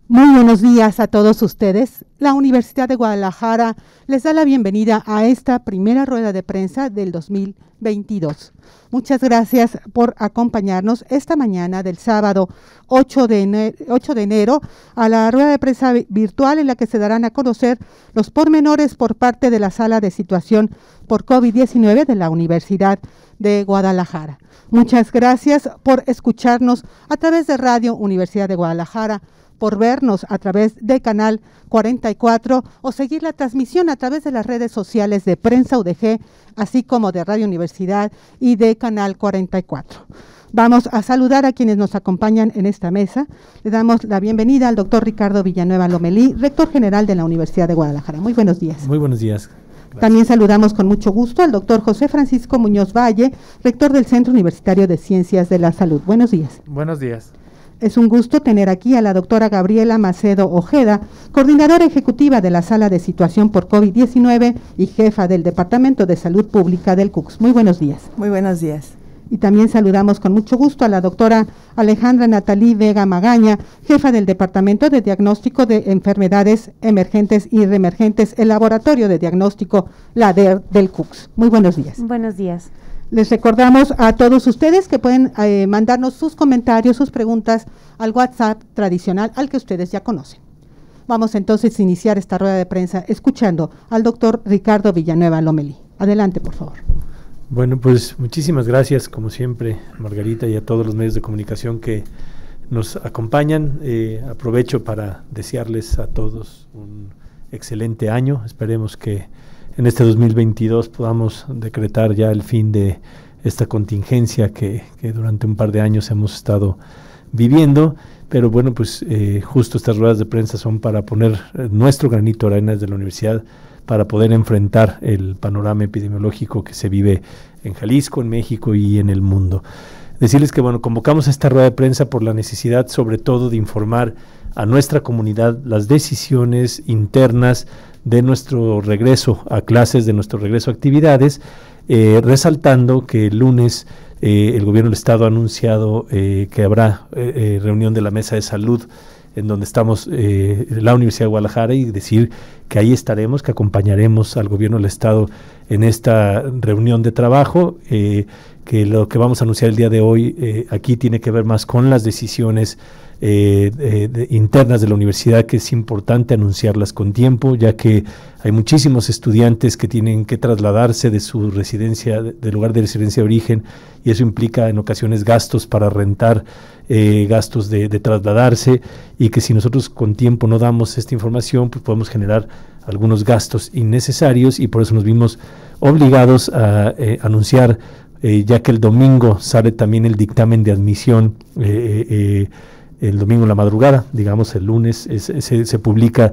Muy buenos días a todos ustedes. La Universidad de Guadalajara les da la bienvenida a esta primera rueda de prensa del 2022. Muchas gracias por acompañarnos esta mañana del sábado 8 de enero a la rueda de prensa virtual en la que se darán a conocer los pormenores por parte de la Sala de Situación por COVID-19 de la Universidad de Guadalajara. Muchas gracias por escucharnos a través de Radio Universidad de Guadalajara, por vernos a través de Canal 44 o seguir la transmisión a través de las redes sociales de Prensa UDG, así como de Radio Universidad y de Canal 44. Vamos a saludar a quienes nos acompañan en esta mesa. Le damos la bienvenida al doctor Ricardo Villanueva Lomelí, rector general de la Universidad de Guadalajara. Muy buenos días. Muy buenos días. Gracias. También saludamos con mucho gusto al doctor José Francisco Muñoz Valle, rector del Centro Universitario de Ciencias de la Salud. Buenos días. Buenos días. Es un gusto tener aquí a la doctora Gabriela Macedo Ojeda, coordinadora ejecutiva de la Sala de Situación por COVID-19 y jefa del Departamento de Salud Pública del CUCS. Muy buenos días. Muy buenos días. Y también saludamos con mucho gusto a la doctora Alejandra Natalí Vega Magaña, jefa del Departamento de Diagnóstico de Enfermedades Emergentes y Reemergentes, el Laboratorio de Diagnóstico, la DER del CUCS. Muy buenos días. Buenos días. Les recordamos a todos ustedes que pueden mandarnos sus comentarios, sus preguntas al WhatsApp tradicional al que ustedes ya conocen. Vamos entonces a iniciar esta rueda de prensa escuchando al doctor Ricardo Villanueva Lomelí. Adelante, por favor. Bueno, pues muchísimas gracias, como siempre, Margarita, y a todos los medios de comunicación que nos acompañan. Aprovecho para desearles a todos un excelente año. Esperemos que en este 2022 podamos decretar ya el fin de esta contingencia que durante un par de años hemos estado viviendo, pero bueno, pues justo estas ruedas de prensa son para poner nuestro granito de arena desde la universidad para poder enfrentar el panorama epidemiológico que se vive en Jalisco, en México y en el mundo. Decirles que bueno, convocamos esta rueda de prensa por la necesidad sobre todo de informar a nuestra comunidad las decisiones internas de nuestro regreso a clases, de nuestro regreso a actividades, resaltando que el lunes el gobierno del estado ha anunciado que habrá reunión de la mesa de salud en donde estamos la Universidad de Guadalajara, y decir que ahí estaremos, que acompañaremos al gobierno del estado en esta reunión de trabajo, que lo que vamos a anunciar el día de hoy aquí tiene que ver más con las decisiones internas de la universidad, que es importante anunciarlas con tiempo, ya que hay muchísimos estudiantes que tienen que trasladarse de su residencia, del lugar de residencia de origen, y eso implica en ocasiones gastos para rentar, gastos de trasladarse, y que si nosotros con tiempo no damos esta información, pues podemos generar algunos gastos innecesarios, y por eso nos vimos obligados a anunciar, ya que el domingo sale también el dictamen de admisión, el domingo en la madrugada, digamos el lunes se publica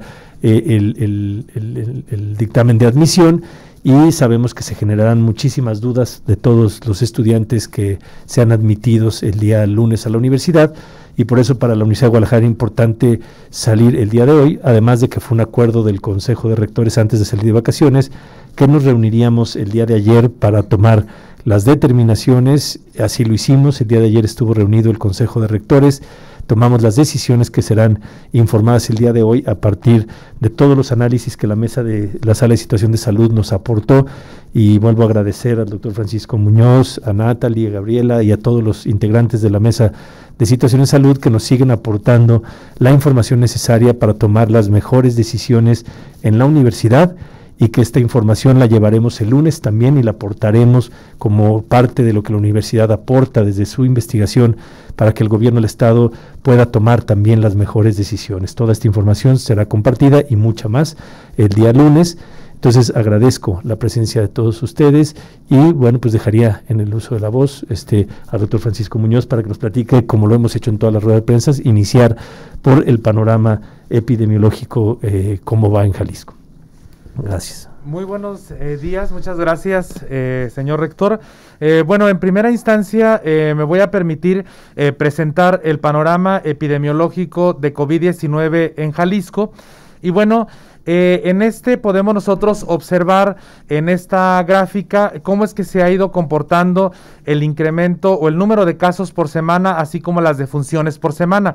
el dictamen de admisión, y sabemos que se generarán muchísimas dudas de todos los estudiantes que sean admitidos el día lunes a la universidad, y por eso para la Universidad de Guadalajara es importante salir el día de hoy, además de que fue un acuerdo del Consejo de Rectores antes de salir de vacaciones, que nos reuniríamos el día de ayer para tomar las determinaciones. Así lo hicimos, el día de ayer estuvo reunido el Consejo de Rectores, tomamos las decisiones que serán informadas el día de hoy a partir de todos los análisis que la mesa de la Sala de Situación de Salud nos aportó, y vuelvo a agradecer al doctor Francisco Muñoz, a Natalie, a Gabriela y a todos los integrantes de la mesa de Situación de Salud que nos siguen aportando la información necesaria para tomar las mejores decisiones en la universidad, y que esta información la llevaremos el lunes también y la aportaremos como parte de lo que la universidad aporta desde su investigación para que el gobierno del estado pueda tomar también las mejores decisiones. Toda esta información será compartida y mucha más el día lunes. Entonces agradezco la presencia de todos ustedes, y bueno, pues dejaría en el uso de la voz al doctor Francisco Muñoz para que nos platique, como lo hemos hecho en todas las ruedas de prensa, iniciar por el panorama epidemiológico, cómo va en Jalisco. Gracias. Muy buenos días, muchas gracias, señor rector. Bueno, en primera instancia me voy a permitir presentar el panorama epidemiológico de COVID-19 en Jalisco. Y bueno, en podemos nosotros observar en esta gráfica cómo es que se ha ido comportando el incremento o el número de casos por semana, así como las defunciones por semana.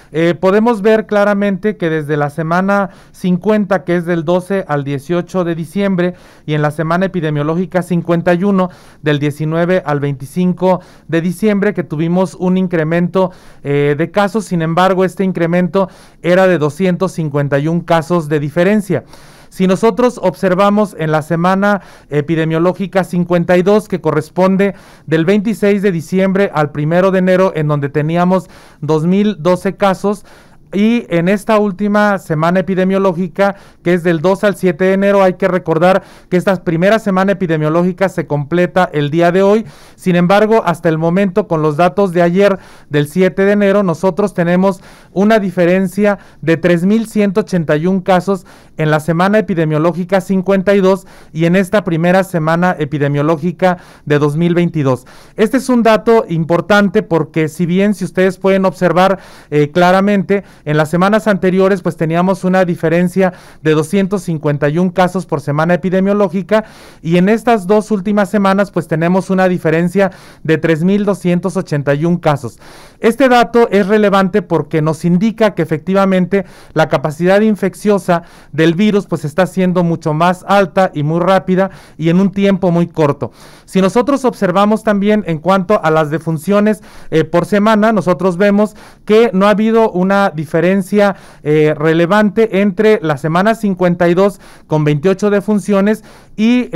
podemos ver claramente que desde la semana 50, que es del 12 al 18 de diciembre, y en la semana epidemiológica 51, del 19 al 25 de diciembre, que tuvimos un incremento de casos. Sin embargo, este incremento era de 251 casos de diferencia. Si nosotros observamos en la semana epidemiológica 52, que corresponde del 26 de diciembre al 1 de enero, en donde teníamos 2012 casos, y en esta última semana epidemiológica, que es del 2 al 7 de enero, hay que recordar que esta primera semana epidemiológica se completa el día de hoy. Sin embargo, hasta el momento, con los datos de ayer, del 7 de enero, nosotros tenemos una diferencia de 3,181 casos en la semana epidemiológica 52 y en esta primera semana epidemiológica de 2022. Este es un dato importante porque, si bien, si ustedes pueden observar claramente, en las semanas anteriores pues teníamos una diferencia de 251 casos por semana epidemiológica, y en estas dos últimas semanas pues tenemos una diferencia de 3,281 casos. Este dato es relevante porque nos indica que efectivamente la capacidad infecciosa del virus pues está siendo mucho más alta y muy rápida y en un tiempo muy corto. Si nosotros observamos también en cuanto a las defunciones por semana, nosotros vemos que no ha habido una diferencia relevante entre la semana 52 con 28 defunciones y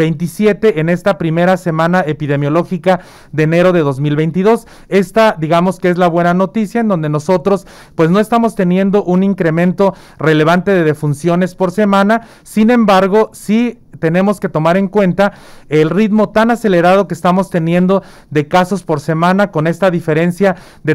27 en esta primera semana epidemiológica de enero de 2022. Esta, digamos que es la buena noticia, en donde nosotros pues no estamos teniendo un incremento relevante de defunciones por semana. Sin embargo, sí tenemos que tomar en cuenta el ritmo tan acelerado que estamos teniendo de casos por semana, con esta diferencia de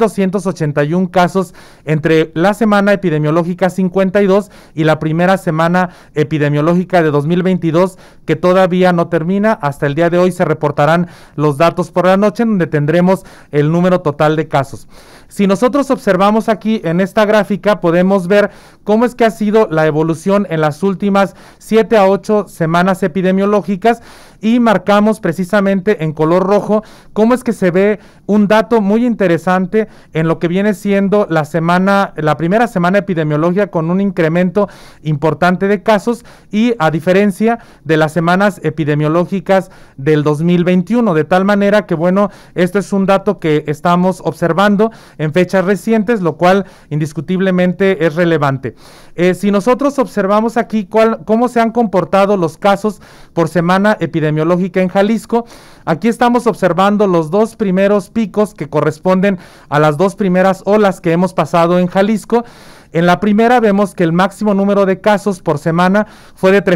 3,281 casos entre la semana epidemiológica 52 y la primera semana epidemiológica de 2022, que todavía no termina. Hasta el día de hoy se reportarán los datos por la noche, en donde tendremos el número total de casos. Si nosotros observamos aquí en esta gráfica, podemos ver cómo es que ha sido la evolución en las últimas 7 a 8 semanas epidemiológicas, y marcamos precisamente en color rojo cómo es que se ve un dato muy interesante en lo que viene siendo la primera semana epidemiológica, con un incremento importante de casos, y a diferencia de las semanas epidemiológicas del 2021, de tal manera que, bueno, esto es un dato que estamos observando en fechas recientes, lo cual indiscutiblemente es relevante. Si nosotros observamos aquí cómo se han comportado los casos por semana epidemiológica en Jalisco, aquí estamos observando los dos primeros picos que corresponden a las dos primeras olas que hemos pasado en Jalisco. En la primera vemos que el máximo número de casos por semana fue de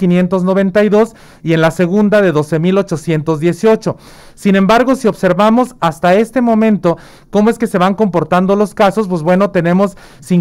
13,592 y en la segunda de 12,818. Sin embargo, si observamos hasta este momento cómo es que se van comportando los casos, pues bueno, tenemos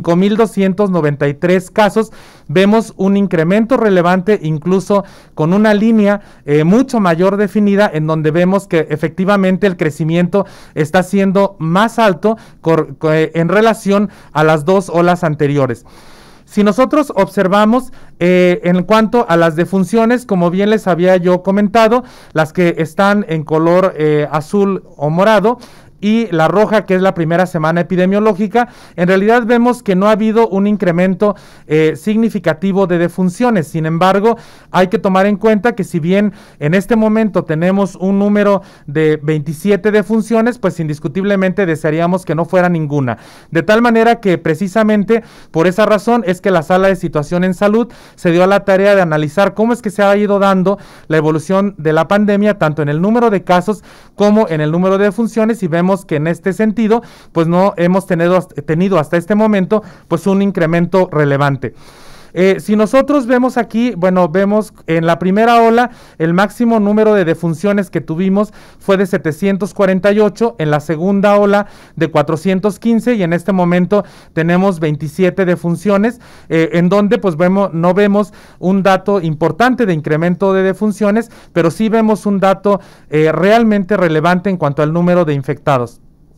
5,293 casos. Vemos un incremento relevante, incluso con una línea mucho mayor definida, en donde vemos que efectivamente el crecimiento está siendo más alto en relación a las dos olas anteriores. Si nosotros observamos en cuanto a las defunciones, como bien les había yo comentado, las que están en color azul o morado, y la roja, que es la primera semana epidemiológica, en realidad vemos que no ha habido un incremento significativo de defunciones. Sin embargo, hay que tomar en cuenta que, si bien en este momento tenemos un número de 27 defunciones, pues indiscutiblemente desearíamos que no fuera ninguna. De tal manera que, precisamente por esa razón, es que la Sala de Situación en Salud se dio a la tarea de analizar cómo es que se ha ido dando la evolución de la pandemia, tanto en el número de casos como en el número de defunciones, y vemos que en este sentido pues no hemos tenido hasta este momento pues un incremento relevante. Si nosotros vemos aquí, bueno, vemos en la primera ola el máximo número de defunciones que tuvimos fue de 748, en la segunda ola de 415, y en este momento tenemos 27 defunciones, en donde pues no vemos un dato importante de incremento de defunciones, pero sí vemos un dato realmente relevante en cuanto al número de infectados.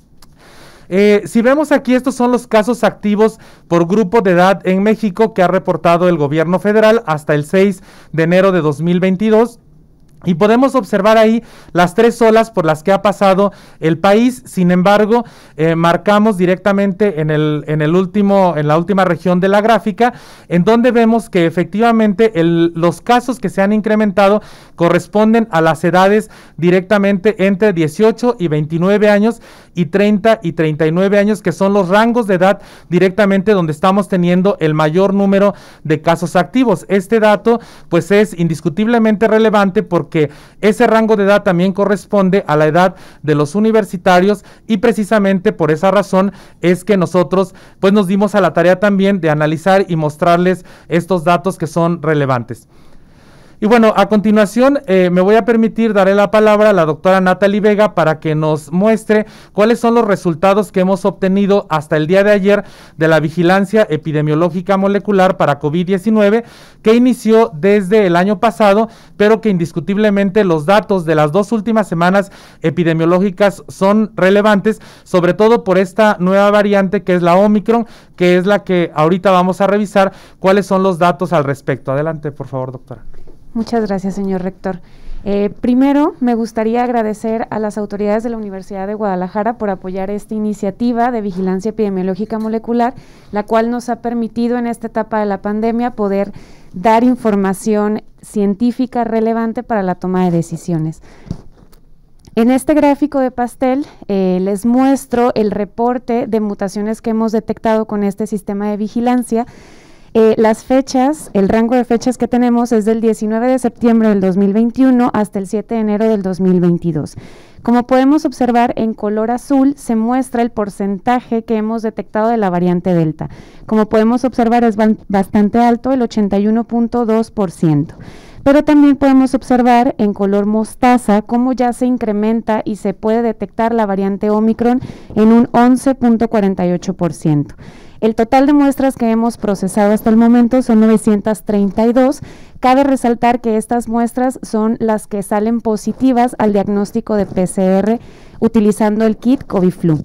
Si vemos aquí, estos son los casos activos por grupo de edad en México que ha reportado el gobierno federal hasta el 6 de enero de 2022. Y podemos observar ahí las 3 olas por las que ha pasado el país. Sin embargo, marcamos directamente en la última región de la gráfica, en donde vemos que efectivamente los casos que se han incrementado corresponden a las edades directamente entre 18 y 29 años y 30 y 39 años, que son los rangos de edad directamente donde estamos teniendo el mayor número de casos activos. Este dato pues es indiscutiblemente relevante porque ese rango de edad también corresponde a la edad de los universitarios, y precisamente por esa razón es que nosotros pues nos dimos a la tarea también de analizar y mostrarles estos datos que son relevantes. Y bueno, a continuación me voy a permitir, daré la palabra a la doctora Natalie Vega para que nos muestre cuáles son los resultados que hemos obtenido hasta el día de ayer de la vigilancia epidemiológica molecular para COVID-19, que inició desde el año pasado, pero que indiscutiblemente los datos de las 2 últimas semanas epidemiológicas son relevantes, sobre todo por esta nueva variante que es la Omicron, que es la que ahorita vamos a revisar cuáles son los datos al respecto. Adelante, por favor, doctora. Muchas gracias, señor rector. Primero, me gustaría agradecer a las autoridades de la Universidad de Guadalajara por apoyar esta iniciativa de vigilancia epidemiológica molecular, la cual nos ha permitido en esta etapa de la pandemia poder dar información científica relevante para la toma de decisiones. En este gráfico de pastel les muestro el reporte de mutaciones que hemos detectado con este sistema de vigilancia. Las fechas, el rango de fechas que tenemos es del 19 de septiembre del 2021 hasta el 7 de enero del 2022. Como podemos observar, en color azul se muestra el porcentaje que hemos detectado de la variante Delta. Como podemos observar, es bastante alto, el 81.2%. Pero también podemos observar en color mostaza cómo ya se incrementa y se puede detectar la variante Omicron en un 11.48%. El total de muestras que hemos procesado hasta el momento son 932. Cabe resaltar que estas muestras son las que salen positivas al diagnóstico de PCR utilizando el kit COVID-Flu.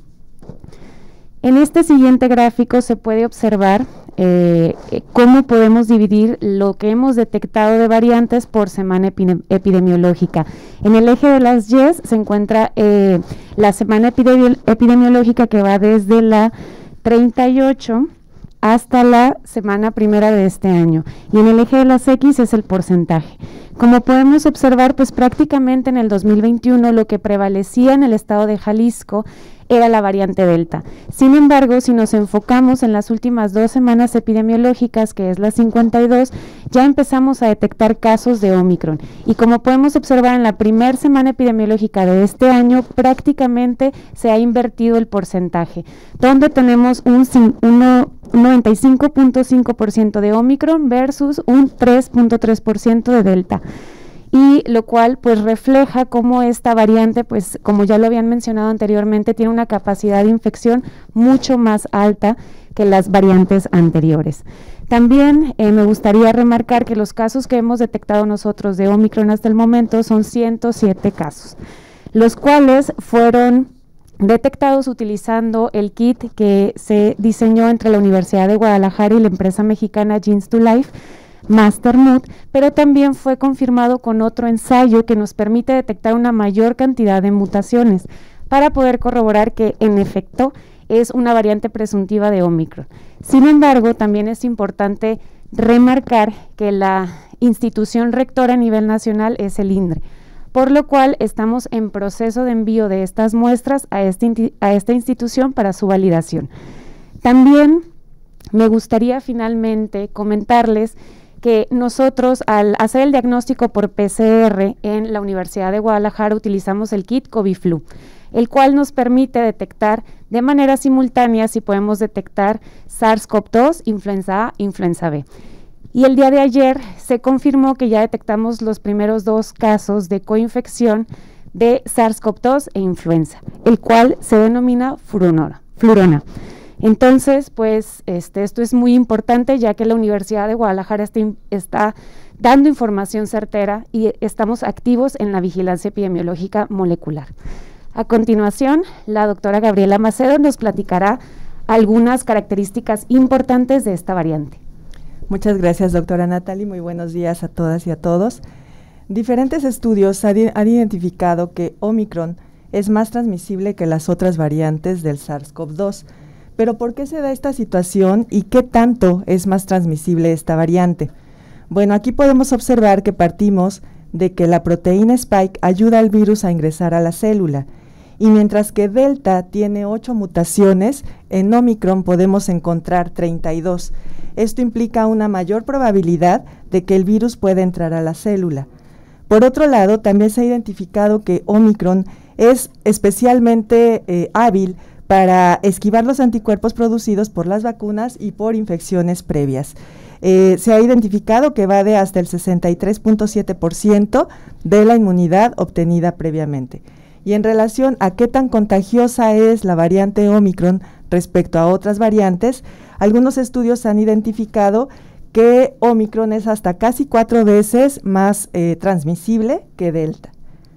En este siguiente gráfico se puede observar cómo podemos dividir lo que hemos detectado de variantes por semana epidemiológica. En el eje de las Y se encuentra la semana epidemiológica que va desde la 38 hasta la semana primera de este año, y en el eje de las X es el porcentaje. Como podemos observar, pues prácticamente en el 2021 lo que prevalecía en el estado de Jalisco era la variante Delta. Sin embargo, si nos enfocamos en las últimas 2 semanas epidemiológicas, que es la 52, ya empezamos a detectar casos de Omicron. Y como podemos observar en la primera semana epidemiológica de este año, prácticamente se ha invertido el porcentaje, donde tenemos un 95.5% de Omicron versus un 3.3% de Delta. Y lo cual pues refleja cómo esta variante, pues como ya lo habían mencionado anteriormente, tiene una capacidad de infección mucho más alta que las variantes anteriores. También me gustaría remarcar que los casos que hemos detectado nosotros de Omicron hasta el momento son 107 casos, los cuales fueron detectados utilizando el kit que se diseñó entre la Universidad de Guadalajara y la empresa mexicana Genes2Life, Mastermood, pero también fue confirmado con otro ensayo que nos permite detectar una mayor cantidad de mutaciones para poder corroborar que en efecto es una variante presuntiva de Omicron. Sin embargo, también es importante remarcar que la institución rectora a nivel nacional es el INDRE, por lo cual estamos en proceso de envío de estas muestras a esta institución para su validación. También me gustaría finalmente comentarles que nosotros al hacer el diagnóstico por PCR en la Universidad de Guadalajara utilizamos el kit COVID-Flu, el cual nos permite detectar de manera simultánea si podemos detectar SARS-CoV-2, influenza A, influenza B. Y el día de ayer se confirmó que ya detectamos los primeros 2 casos de coinfección de SARS-CoV-2 e influenza, el cual se denomina flurona. Entonces, pues esto es muy importante, ya que la Universidad de Guadalajara está dando información certera y estamos activos en la vigilancia epidemiológica molecular. A continuación, la doctora Gabriela Macedo nos platicará algunas características importantes de esta variante. Muchas gracias, doctora Natalie. Muy buenos días a todas y a todos. Diferentes estudios han identificado que Omicron es más transmisible que las otras variantes del SARS-CoV-2. Pero ¿por qué se da esta situación y qué tanto es más transmisible esta variante? Bueno, aquí podemos observar que partimos de que la proteína Spike ayuda al virus a ingresar a la célula, y mientras que Delta tiene 8 mutaciones, en Omicron podemos encontrar 32. Esto implica una mayor probabilidad de que el virus pueda entrar a la célula. Por otro lado, también se ha identificado que Omicron es especialmente hábil para esquivar los anticuerpos producidos por las vacunas y por infecciones previas. Se ha identificado que va de hasta el 63.7% de la inmunidad obtenida previamente. Y en relación a qué tan contagiosa es la variante Omicron respecto a otras variantes, algunos estudios han identificado que Omicron es hasta casi 4 veces más transmisible que Delta.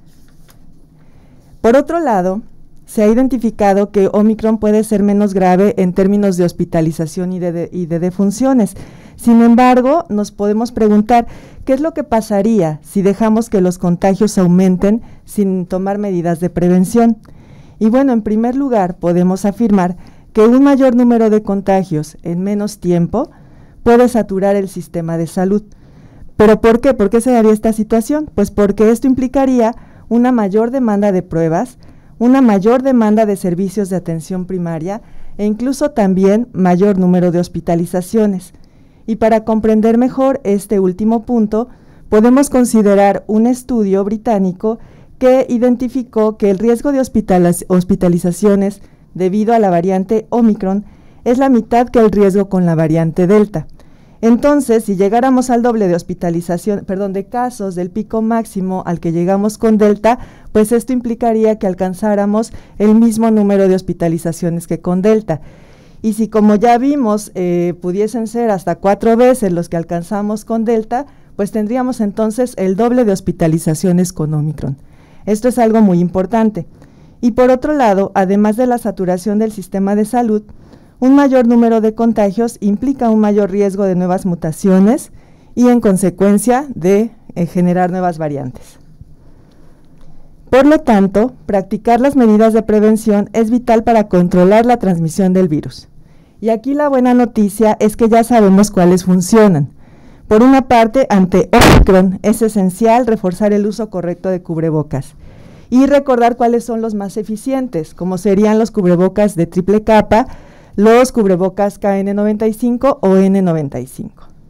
Por otro lado, se ha identificado que Omicron puede ser menos grave en términos de hospitalización y de defunciones. Sin embargo, nos podemos preguntar, ¿qué es lo que pasaría si dejamos que los contagios aumenten sin tomar medidas de prevención? Y bueno, en primer lugar, podemos afirmar que un mayor número de contagios en menos tiempo puede saturar el sistema de salud. ¿Pero por qué? ¿Por qué se daría esta situación? Pues porque esto implicaría una mayor demanda de pruebas, una mayor demanda de servicios de atención primaria e incluso también mayor número de hospitalizaciones. Y para comprender mejor este último punto, podemos considerar un estudio británico que identificó que el riesgo de hospitalizaciones debido a la variante Omicron es la mitad que el riesgo con la variante Delta. Entonces, si llegáramos al doble de de casos del pico máximo al que llegamos con Delta, pues esto implicaría que alcanzáramos el mismo número de hospitalizaciones que con Delta. Y si, como ya vimos, pudiesen ser hasta 4 veces los que alcanzamos con Delta, pues tendríamos entonces el doble de hospitalizaciones con Omicron. Esto es algo muy importante. Y por otro lado, además de la saturación del sistema de salud, un mayor número de contagios implica un mayor riesgo de nuevas mutaciones y, en consecuencia, de generar nuevas variantes. Por lo tanto, practicar las medidas de prevención es vital para controlar la transmisión del virus. Y aquí la buena noticia es que ya sabemos cuáles funcionan. Por una parte, ante Omicron es esencial reforzar el uso correcto de cubrebocas y recordar cuáles son los más eficientes, como serían los cubrebocas de triple capa, los cubrebocas KN95 o N95.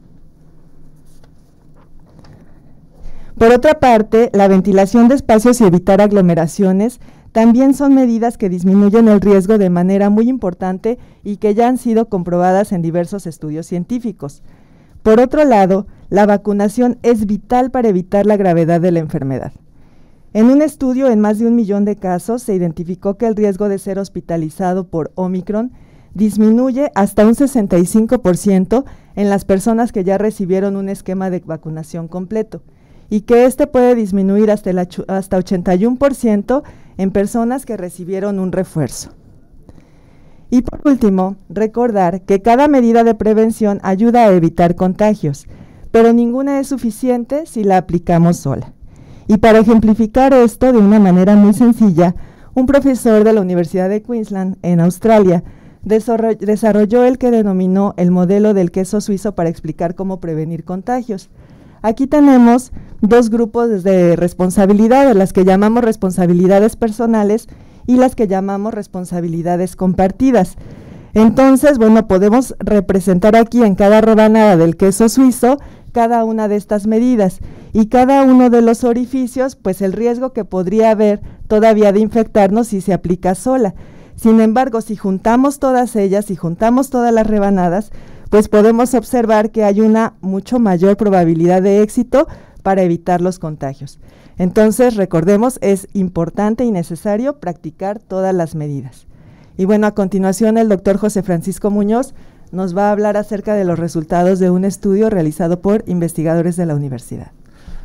Por otra parte, la ventilación de espacios y evitar aglomeraciones también son medidas que disminuyen el riesgo de manera muy importante y que ya han sido comprobadas en diversos estudios científicos. Por otro lado, la vacunación es vital para evitar la gravedad de la enfermedad. En un estudio en más de 1 millón de casos se identificó que el riesgo de ser hospitalizado por Omicron disminuye hasta un 65% en las personas que ya recibieron un esquema de vacunación completo y que este puede disminuir hasta 81% en personas que recibieron un refuerzo. Y por último, recordar que cada medida de prevención ayuda a evitar contagios, pero ninguna es suficiente si la aplicamos sola. Y para ejemplificar esto de una manera muy sencilla, un profesor de la Universidad de Queensland, en Australia, desarrolló el que denominó el modelo del queso suizo para explicar cómo prevenir contagios. Aquí tenemos 2 grupos de responsabilidades, las que llamamos responsabilidades personales y las que llamamos responsabilidades compartidas. Entonces, bueno, podemos representar aquí en cada rebanada del queso suizo cada una de estas medidas y cada uno de los orificios, pues el riesgo que podría haber todavía de infectarnos si se aplica sola. Sin embargo, si juntamos todas ellas, si juntamos todas las rebanadas, pues podemos observar que hay una mucho mayor probabilidad de éxito para evitar los contagios. Entonces, recordemos, es importante y necesario practicar todas las medidas. Y bueno, a continuación el doctor José Francisco Muñoz nos va a hablar acerca de los resultados de un estudio realizado por investigadores de la universidad.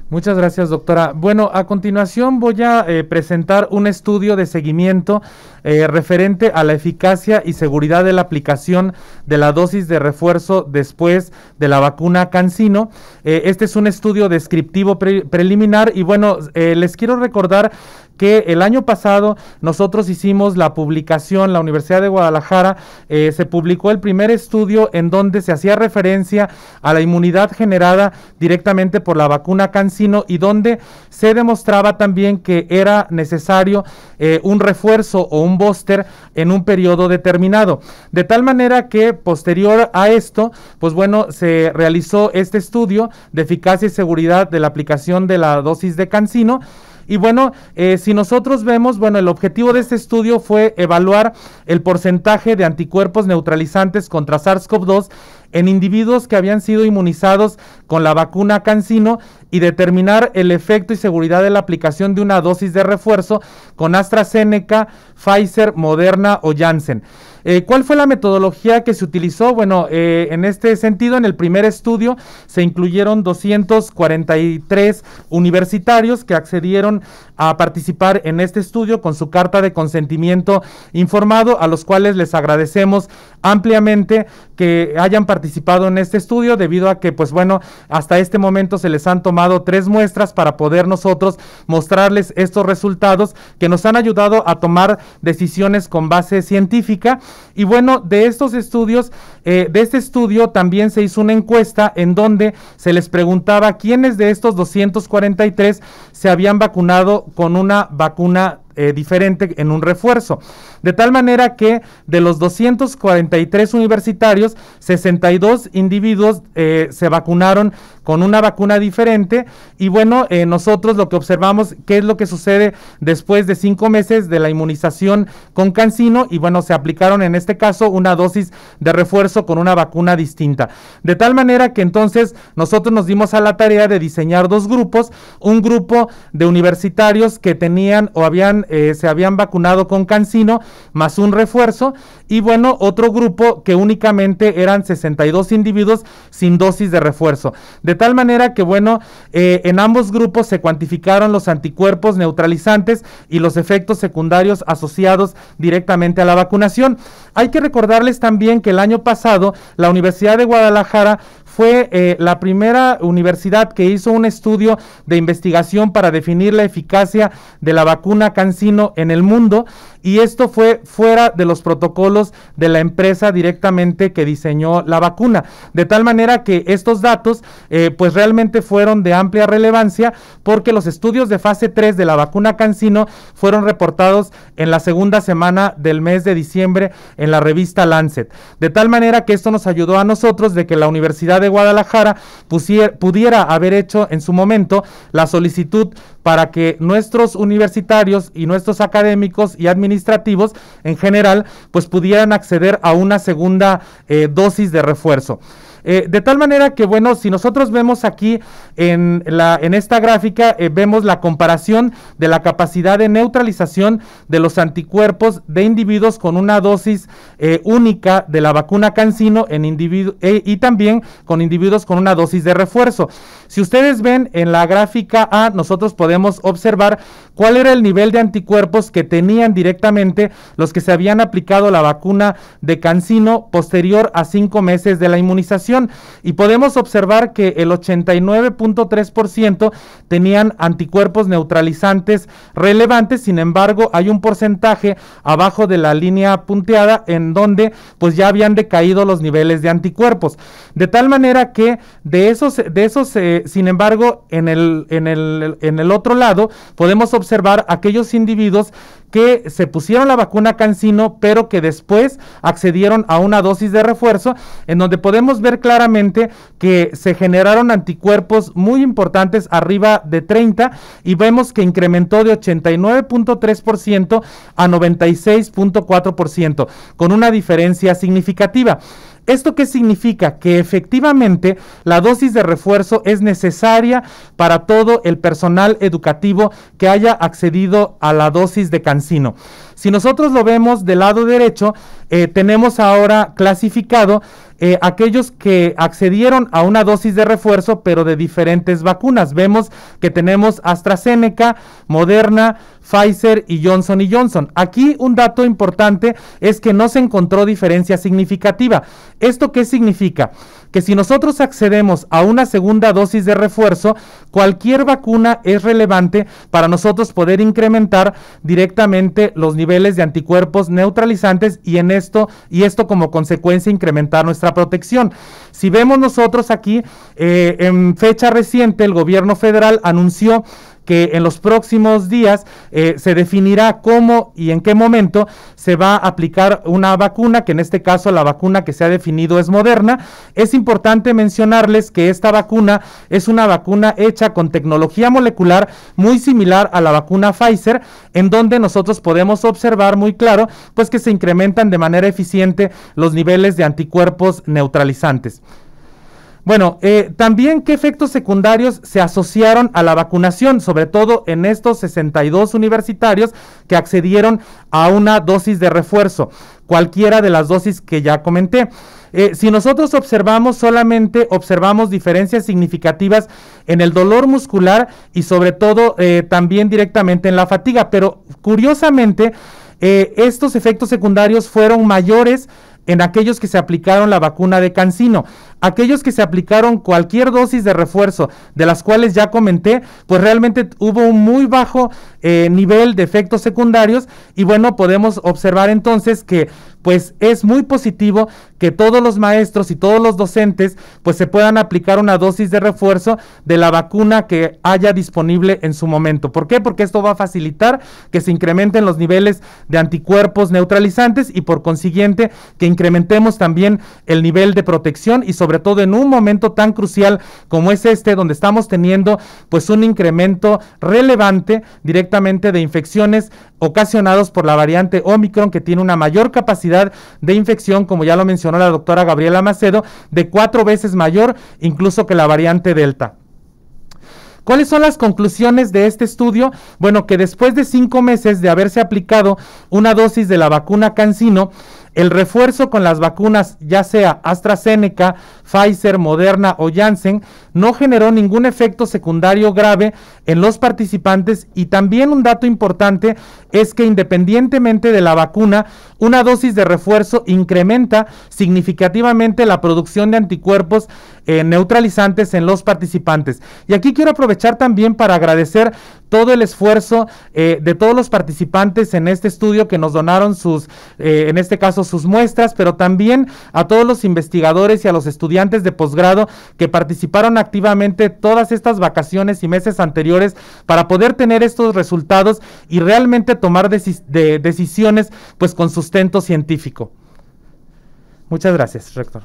Muchas gracias, doctora. Bueno, a continuación voy a presentar un estudio de seguimiento referente a la eficacia y seguridad de la aplicación de la dosis de refuerzo después de la vacuna CanSino. Este es un estudio descriptivo preliminar y bueno, les quiero recordar que el año pasado nosotros hicimos la publicación, la Universidad de Guadalajara se publicó el primer estudio en donde se hacía referencia a la inmunidad generada directamente por la vacuna CanSino y donde se demostraba también que era necesario un refuerzo o un booster en un periodo determinado. De tal manera que posterior a esto, pues bueno, se realizó este estudio de eficacia y seguridad de la aplicación de la dosis de CanSino. Y bueno, si nosotros vemos, bueno, el objetivo de este estudio fue evaluar el porcentaje de anticuerpos neutralizantes contra SARS-CoV-2 en individuos que habían sido inmunizados con la vacuna CanSino y determinar el efecto y seguridad de la aplicación de una dosis de refuerzo con AstraZeneca, Pfizer, Moderna o Janssen. ¿Cuál fue la metodología que se utilizó? Bueno, en este sentido, en el primer estudio se incluyeron 243 universitarios que accedieron a participar en este estudio con su carta de consentimiento informado, a los cuales les agradecemos ampliamente que hayan participado en este estudio, debido a que, pues bueno, hasta este momento se les han tomado 3 muestras para poder nosotros mostrarles estos resultados que nos han ayudado a tomar decisiones con base científica. Y bueno, de estos estudios, de este estudio también se hizo una encuesta en donde se les preguntaba quiénes de estos 243 se habían vacunado con una vacuna diferente en un refuerzo. De tal manera que de los 243 universitarios, 62 individuos se vacunaron con una vacuna diferente. Y bueno, nosotros lo que observamos, qué es lo que sucede después de 5 meses de la inmunización con CanSino, y bueno, se aplicaron en este caso una dosis de refuerzo con una vacuna distinta. De tal manera que entonces nosotros nos dimos a la tarea de diseñar 2 grupos, un grupo de universitarios que tenían o se habían vacunado con CanSino más un refuerzo, y bueno, otro grupo que únicamente eran 62 individuos sin dosis de refuerzo. De tal manera que bueno, en ambos grupos se cuantificaron los anticuerpos neutralizantes y los efectos secundarios asociados directamente a la vacunación. Hay que recordarles también que el año pasado la Universidad de Guadalajara fue la primera universidad que hizo un estudio de investigación para definir la eficacia de la vacuna CanSino en el mundo, y esto fue fuera de los protocolos de la empresa directamente que diseñó la vacuna. De tal manera que estos datos pues realmente fueron de amplia relevancia, porque los estudios de fase 3 de la vacuna CanSino fueron reportados en la segunda semana del mes de diciembre en la revista Lancet. De tal manera que esto nos ayudó a nosotros de que la Universidad de Guadalajara pudiera haber hecho en su momento la solicitud para que nuestros universitarios y nuestros académicos y administrativos en general pues pudieran acceder a una segunda dosis de refuerzo. De tal manera que bueno, si nosotros vemos aquí en esta gráfica, vemos la comparación de la capacidad de neutralización de los anticuerpos de individuos con una dosis única de la vacuna CanSino en y también con individuos con una dosis de refuerzo. Si ustedes ven en la gráfica A, nosotros podemos observar cuál era el nivel de anticuerpos que tenían directamente los que se habían aplicado la vacuna de CanSino posterior a 5 meses de la inmunización, y podemos observar que el 89.3% tenían anticuerpos neutralizantes relevantes. Sin embargo, hay un porcentaje abajo de la línea punteada en donde pues ya habían decaído los niveles de anticuerpos, de tal manera que de esos sin embargo, en el otro lado podemos observar aquellos individuos que se pusieron la vacuna CanSino, pero que después accedieron a una dosis de refuerzo, en donde podemos ver claramente que se generaron anticuerpos muy importantes arriba de 30, y vemos que incrementó de 89.3% a 96.4%, con una diferencia significativa. ¿Esto qué significa? Que efectivamente la dosis de refuerzo es necesaria para todo el personal educativo que haya accedido a la dosis de CanSino. Si nosotros lo vemos del lado derecho, tenemos ahora clasificado aquellos que accedieron a una dosis de refuerzo, pero de diferentes vacunas. Vemos que tenemos AstraZeneca, Moderna, Pfizer y Johnson & Johnson. Aquí un dato importante es que no se encontró diferencia significativa. ¿Esto qué significa? Que si nosotros accedemos a una segunda dosis de refuerzo, cualquier vacuna es relevante para nosotros poder incrementar directamente los niveles de anticuerpos neutralizantes y esto como consecuencia incrementar nuestra protección. Si vemos nosotros aquí, en fecha reciente el gobierno federal anunció que en los próximos días se definirá cómo y en qué momento se va a aplicar una vacuna, que en este caso la vacuna que se ha definido es Moderna. Es importante mencionarles que esta vacuna es una vacuna hecha con tecnología molecular muy similar a la vacuna Pfizer, en donde nosotros podemos observar muy claro pues que se incrementan de manera eficiente los niveles de anticuerpos neutralizantes. Bueno, también qué efectos secundarios se asociaron a la vacunación, sobre todo en estos 62 universitarios que accedieron a una dosis de refuerzo, cualquiera de las dosis que ya comenté. Si nosotros solamente observamos diferencias significativas en el dolor muscular y sobre todo también directamente en la fatiga, pero curiosamente estos efectos secundarios fueron mayores en aquellos que se aplicaron la vacuna de CanSino. Aquellos que se aplicaron cualquier dosis de refuerzo, de las cuales ya comenté, pues realmente hubo un muy bajo nivel de efectos secundarios, y bueno, podemos observar entonces que pues es muy positivo que todos los maestros y todos los docentes pues se puedan aplicar una dosis de refuerzo de la vacuna que haya disponible en su momento. ¿Por qué? Porque esto va a facilitar que se incrementen los niveles de anticuerpos neutralizantes y por consiguiente que incrementemos también el nivel de protección, y sobre todo en un momento tan crucial como es este, donde estamos teniendo pues un incremento relevante directamente de infecciones ocasionados por la variante Omicron, que tiene una mayor capacidad de infección, como ya lo mencionó la doctora Gabriela Macedo, de 4 veces mayor incluso que la variante Delta. ¿Cuáles son las conclusiones de este estudio? Bueno, que después de 5 meses de haberse aplicado una dosis de la vacuna CanSino, el refuerzo con las vacunas, ya sea AstraZeneca, Pfizer, Moderna o Janssen, no generó ningún efecto secundario grave en los participantes, y también un dato importante es que independientemente de la vacuna, una dosis de refuerzo incrementa significativamente la producción de anticuerpos neutralizantes en los participantes. Y aquí quiero aprovechar también para agradecer todo el esfuerzo de todos los participantes en este estudio que nos donaron en este caso sus muestras, pero también a todos los investigadores y a los estudiantes de posgrado que participaron activamente todas estas vacaciones y meses anteriores para poder tener estos resultados y realmente tomar decisiones pues con sustento científico. Muchas gracias, rector.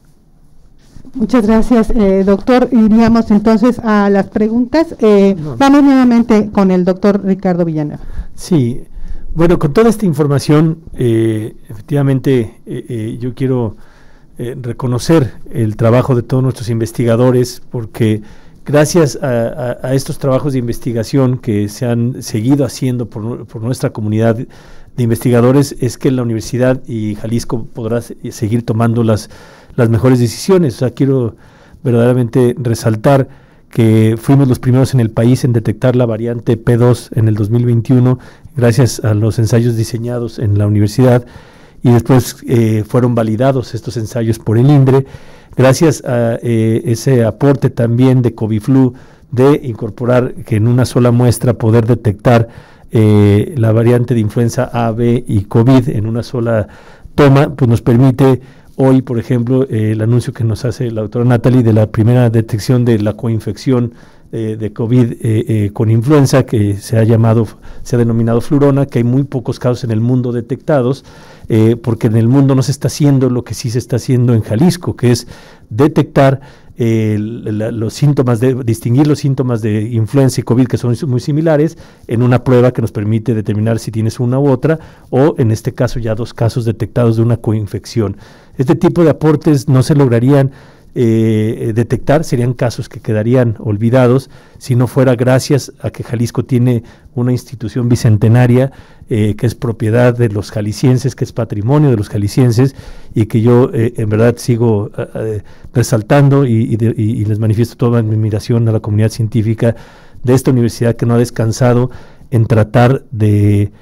Muchas gracias, doctor. Iríamos entonces a las preguntas. Vamos nuevamente con el doctor Ricardo Villanueva. Sí, bueno, con toda esta información, efectivamente, yo quiero reconocer el trabajo de todos nuestros investigadores, porque gracias a estos trabajos de investigación que se han seguido haciendo por nuestra comunidad de investigadores, es que la Universidad y Jalisco podrá seguir tomando las mejores decisiones. O sea, quiero verdaderamente resaltar que fuimos los primeros en el país en detectar la variante P2 en el 2021, gracias a los ensayos diseñados en la universidad, y después fueron validados estos ensayos por el INDRE, gracias a ese aporte también de COVIFLU, de incorporar que en una sola muestra poder detectar la variante de influenza A, B y COVID en una sola toma, pues nos permite hoy, por ejemplo, el anuncio que nos hace la doctora Natalie de la primera detección de la coinfección de COVID con influenza, que se ha denominado flurona, que hay muy pocos casos en el mundo detectados, porque en el mundo no se está haciendo lo que sí se está haciendo en Jalisco, que es detectar los síntomas, distinguir los síntomas de influenza y COVID, que son muy similares, en una prueba que nos permite determinar si tienes una u otra, o en este caso ya 2 casos detectados de una coinfección. Este tipo de aportes no se lograrían detectar, serían casos que quedarían olvidados si no fuera gracias a que Jalisco tiene una institución bicentenaria que es propiedad de los jaliscienses, que es patrimonio de los jaliscienses, y que yo en verdad sigo resaltando y les manifiesto toda mi admiración a la comunidad científica de esta universidad, que no ha descansado en tratar de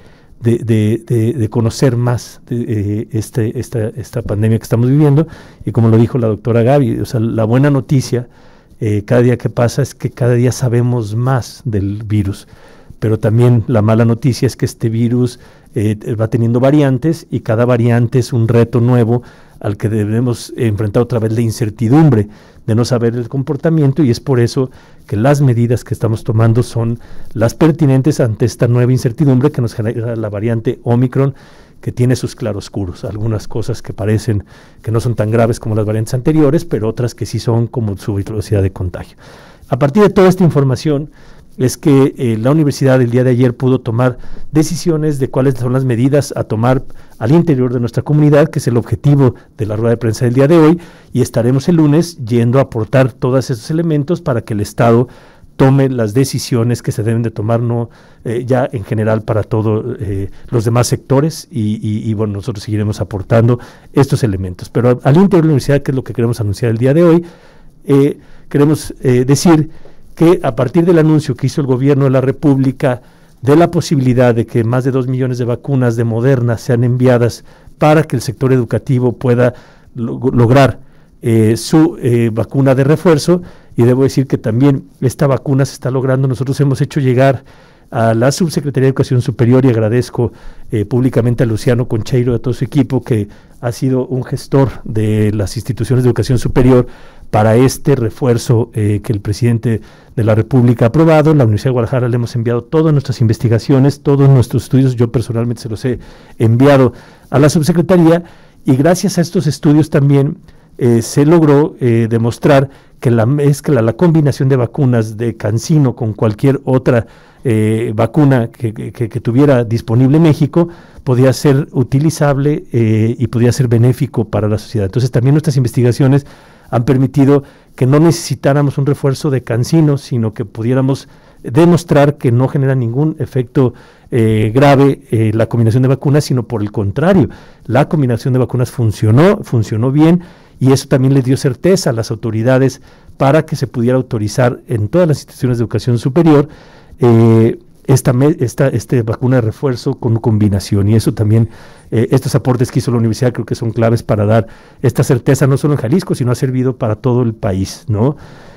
conocer más esta pandemia que estamos viviendo. Y como lo dijo la doctora Gaby, o sea, la buena noticia cada día que pasa es que cada día sabemos más del virus, pero también la mala noticia es que este virus va teniendo variantes, y cada variante es un reto nuevo al que debemos enfrentar otra vez la incertidumbre de no saber el comportamiento, y es por eso que las medidas que estamos tomando son las pertinentes ante esta nueva incertidumbre que nos genera la variante Omicron, que tiene sus claroscuros, algunas cosas que parecen que no son tan graves como las variantes anteriores, pero otras que sí son, como su velocidad de contagio. A partir de toda esta información es que la universidad el día de ayer pudo tomar decisiones de cuáles son las medidas a tomar al interior de nuestra comunidad, que es el objetivo de la rueda de prensa del día de hoy, y estaremos el lunes yendo a aportar todos esos elementos para que el Estado tome las decisiones que se deben de tomar, no ya en general para todos los demás sectores, y bueno, nosotros seguiremos aportando estos elementos. Pero al interior de la universidad, que es lo que queremos anunciar el día de hoy, queremos decir que a partir del anuncio que hizo el gobierno de la República de la posibilidad de que más de 2 millones de vacunas de Moderna sean enviadas para que el sector educativo pueda lograr su vacuna de refuerzo, y debo decir que también esta vacuna se está logrando. Nosotros hemos hecho llegar a la Subsecretaría de Educación Superior, y agradezco públicamente a Luciano Concheiro y a todo su equipo, que ha sido un gestor de las instituciones de educación superior para este refuerzo que el presidente de la República ha aprobado. La Universidad de Guadalajara le hemos enviado todas nuestras investigaciones, todos nuestros estudios, yo personalmente se los he enviado a la subsecretaría, y gracias a estos estudios también se logró demostrar que la combinación de vacunas de CanSino con cualquier otra vacuna que tuviera disponible México podía ser utilizable y podía ser benéfico para la sociedad. Entonces también nuestras investigaciones han permitido que no necesitáramos un refuerzo de CanSino, sino que pudiéramos demostrar que no genera ningún efecto grave la combinación de vacunas, sino por el contrario, la combinación de vacunas funcionó bien, y eso también le dio certeza a las autoridades para que se pudiera autorizar en todas las instituciones de educación superior esta vacuna de refuerzo con combinación. Y eso también, estos aportes que hizo la universidad, creo que son claves para dar esta certeza, no solo en Jalisco, sino ha servido para todo el país, ¿no?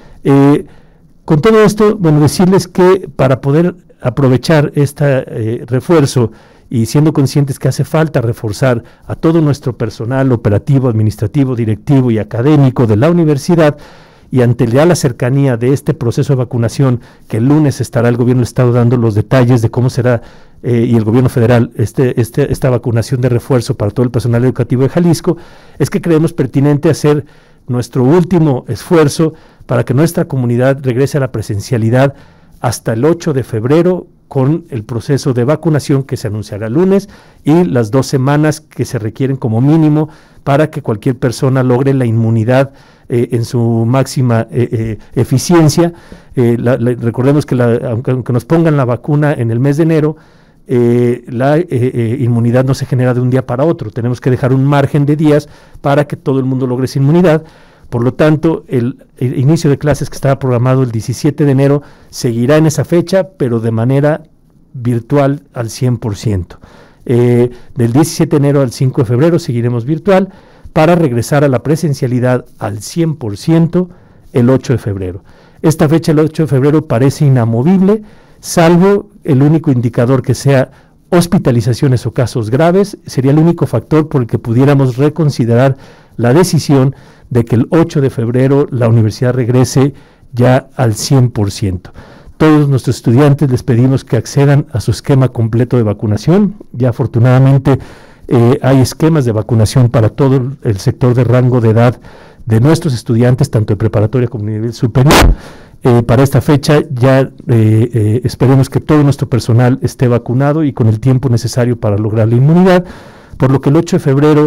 Con todo esto, bueno, decirles que para poder aprovechar este refuerzo, y siendo conscientes que hace falta reforzar a todo nuestro personal operativo, administrativo, directivo y académico de la universidad, y ante ya la cercanía de este proceso de vacunación, que el lunes estará el gobierno del estado dando los detalles de cómo será, y el gobierno federal, esta vacunación de refuerzo para todo el personal educativo de Jalisco, es que creemos pertinente hacer nuestro último esfuerzo para que nuestra comunidad regrese a la presencialidad hasta el 8 de febrero, con el proceso de vacunación que se anunciará el lunes, y las 2 semanas que se requieren como mínimo para que cualquier persona logre la inmunidad en su máxima eficiencia. Recordemos que aunque nos pongan la vacuna en el mes de enero, la inmunidad no se genera de un día para otro. Tenemos que dejar un margen de días para que todo el mundo logre esa inmunidad. Por lo tanto, el inicio de clases, que estaba programado el 17 de enero, seguirá en esa fecha, pero de manera virtual al 100%. Del 17 de enero al 5 de febrero seguiremos virtual, para regresar a la presencialidad al 100% el 8 de febrero. Esta fecha, el 8 de febrero, parece inamovible, salvo el único indicador que sea hospitalizaciones o casos graves. Sería el único factor por el que pudiéramos reconsiderar la decisión de que el 8 de febrero la universidad regrese ya al 100%. Todos nuestros estudiantes les pedimos que accedan a su esquema completo de vacunación. Ya afortunadamente hay esquemas de vacunación para todo el sector de rango de edad de nuestros estudiantes, tanto de preparatoria como de nivel superior. Para esta fecha ya esperemos que todo nuestro personal esté vacunado y con el tiempo necesario para lograr la inmunidad, por lo que el 8 de febrero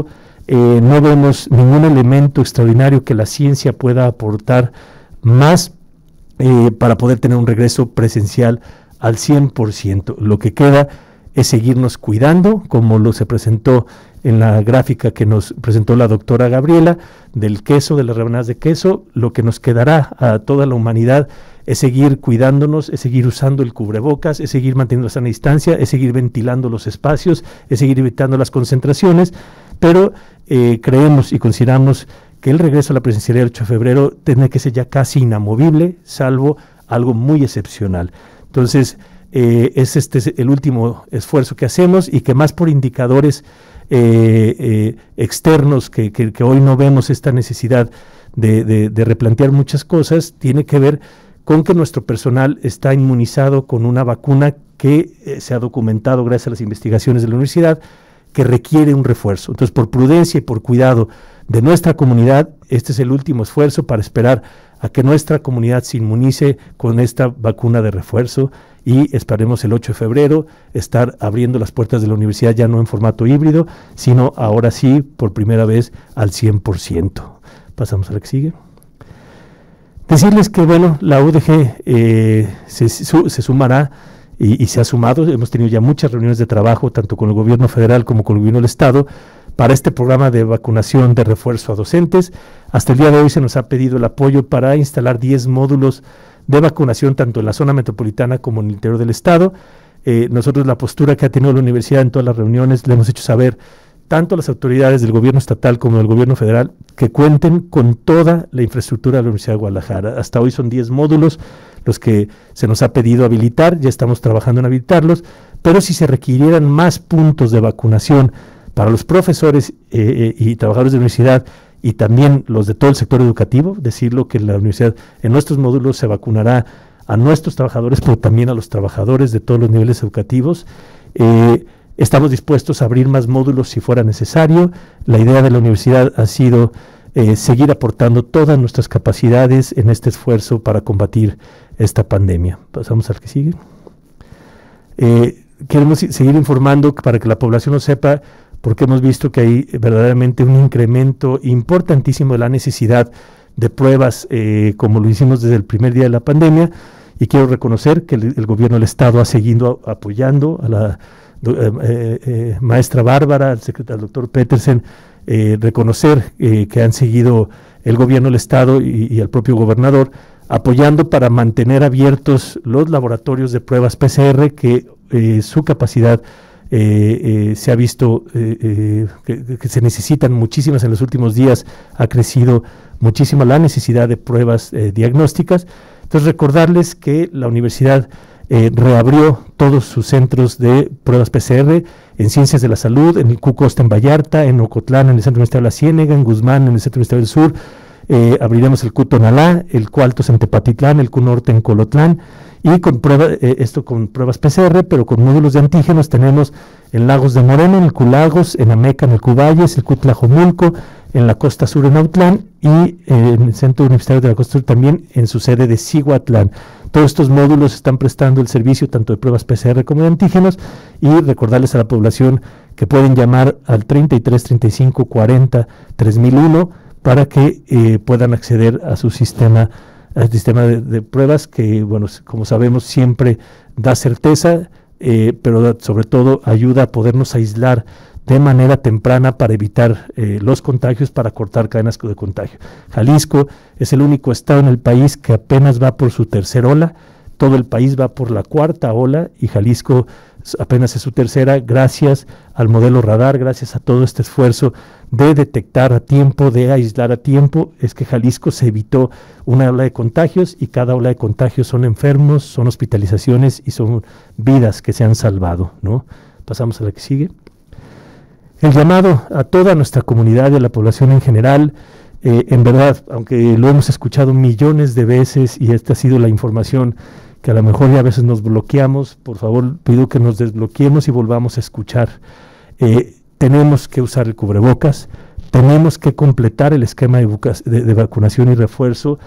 no vemos ningún elemento extraordinario que la ciencia pueda aportar más para poder tener un regreso presencial al 100%. Lo que queda es seguirnos cuidando, como lo se presentó en la gráfica que nos presentó la doctora Gabriela, del queso, de las rebanadas de queso. Lo que nos quedará a toda la humanidad es seguir cuidándonos, es seguir usando el cubrebocas, es seguir manteniendo la sana distancia, es seguir ventilando los espacios, es seguir evitando las concentraciones, pero creemos y consideramos que el regreso a la presencialidad del 8 de febrero tiene que ser ya casi inamovible, salvo algo muy excepcional. Entonces, es el último esfuerzo que hacemos, y que más por indicadores externos que hoy no vemos esta necesidad de replantear muchas cosas, tiene que ver con que nuestro personal está inmunizado con una vacuna que se ha documentado gracias a las investigaciones de la universidad, que requiere un refuerzo. Entonces, por prudencia y por cuidado de nuestra comunidad, este es el último esfuerzo para esperar a que nuestra comunidad se inmunice con esta vacuna de refuerzo, y esperemos el 8 de febrero estar abriendo las puertas de la universidad ya no en formato híbrido, sino ahora sí, por primera vez, al 100%. Pasamos a la que sigue. Decirles que, bueno, la UDG se sumará y se ha sumado. Hemos tenido ya muchas reuniones de trabajo, tanto con el gobierno federal como con el gobierno del estado, para este programa de vacunación de refuerzo a docentes. Hasta el día de hoy se nos ha pedido el apoyo para instalar 10 módulos de vacunación, tanto en la zona metropolitana como en el interior del estado. Nosotros, la postura que ha tenido la universidad en todas las reuniones, le hemos hecho saber tanto a las autoridades del gobierno estatal como del gobierno federal que cuenten con toda la infraestructura de la Universidad de Guadalajara. Hasta hoy son 10 módulos los que se nos ha pedido habilitar, ya estamos trabajando en habilitarlos, pero si se requirieran más puntos de vacunación para los profesores y trabajadores de la universidad, y también los de todo el sector educativo, decirlo que la universidad en nuestros módulos se vacunará a nuestros trabajadores, pero también a los trabajadores de todos los niveles educativos. Estamos dispuestos a abrir más módulos si fuera necesario. La idea de la universidad ha sido seguir aportando todas nuestras capacidades en este esfuerzo para combatir esta pandemia. Pasamos al que sigue. Queremos seguir informando para que la población lo sepa, porque hemos visto que hay verdaderamente un incremento importantísimo de la necesidad de pruebas, como lo hicimos desde el primer día de la pandemia, y quiero reconocer que el gobierno del estado ha seguido apoyando a la maestra Bárbara, al doctor Petersen, reconocer que han seguido el gobierno del estado y al propio gobernador, apoyando para mantener abiertos los laboratorios de pruebas PCR, que su capacidad se ha visto que se necesitan muchísimas en los últimos días. Ha crecido muchísimo la necesidad de pruebas diagnósticas. Entonces, recordarles que la universidad reabrió todos sus centros de pruebas PCR en Ciencias de la Salud, en el CUCOSTA en Vallarta, en Ocotlán, en el Centro Universitario de la Ciénega, en Guzmán, en el Centro Universitario del Sur. Abriremos el CU Tonalá, el CUALTOS en Tepatitlán, el CU Norte en Colotlán, y con esto con pruebas PCR, pero con módulos de antígenos tenemos en Lagos de Moreno, en el CU Lagos, en Ameca, en el CU Valles, el CU Tlajomulco, en la Costa Sur en Autlán, y en el Centro Universitario de la Costa Sur también en su sede de Cihuatlán. Todos estos módulos están prestando el servicio tanto de pruebas PCR como de antígenos, y recordarles a la población que pueden llamar al 33 35 40 3001 para que puedan acceder a su sistema, al sistema de pruebas, que, bueno, como sabemos, siempre da certeza, pero sobre todo ayuda a podernos aislar de manera temprana para evitar los contagios, para cortar cadenas de contagio. Jalisco es el único estado en el país que apenas va por su tercera ola. Todo el país va por la cuarta ola, y Jalisco apenas es su tercera, gracias al modelo radar, gracias a todo este esfuerzo de detectar a tiempo, de aislar a tiempo, es que Jalisco se evitó una ola de contagios, y cada ola de contagios son enfermos, son hospitalizaciones y son vidas que se han salvado, ¿no? Pasamos a la que sigue. El llamado a toda nuestra comunidad y a la población en general, en verdad, aunque lo hemos escuchado millones de veces y esta ha sido la información que a lo mejor ya a veces nos bloqueamos, por favor pido que nos desbloqueemos y volvamos a escuchar. Tenemos que usar el cubrebocas, tenemos que completar el esquema de vacunación y refuerzo.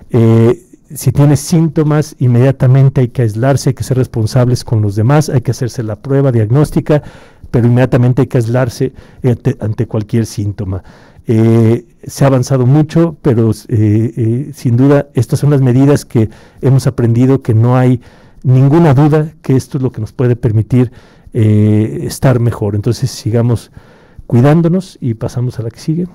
Si tienes síntomas, inmediatamente hay que aislarse, hay que ser responsables con los demás, hay que hacerse la prueba diagnóstica, pero inmediatamente hay que aislarse ante cualquier síntoma. Se ha avanzado mucho, pero sin duda estas son las medidas que hemos aprendido, que no hay ninguna duda que esto es lo que nos puede permitir estar mejor. Entonces sigamos cuidándonos y pasamos a la que sigue.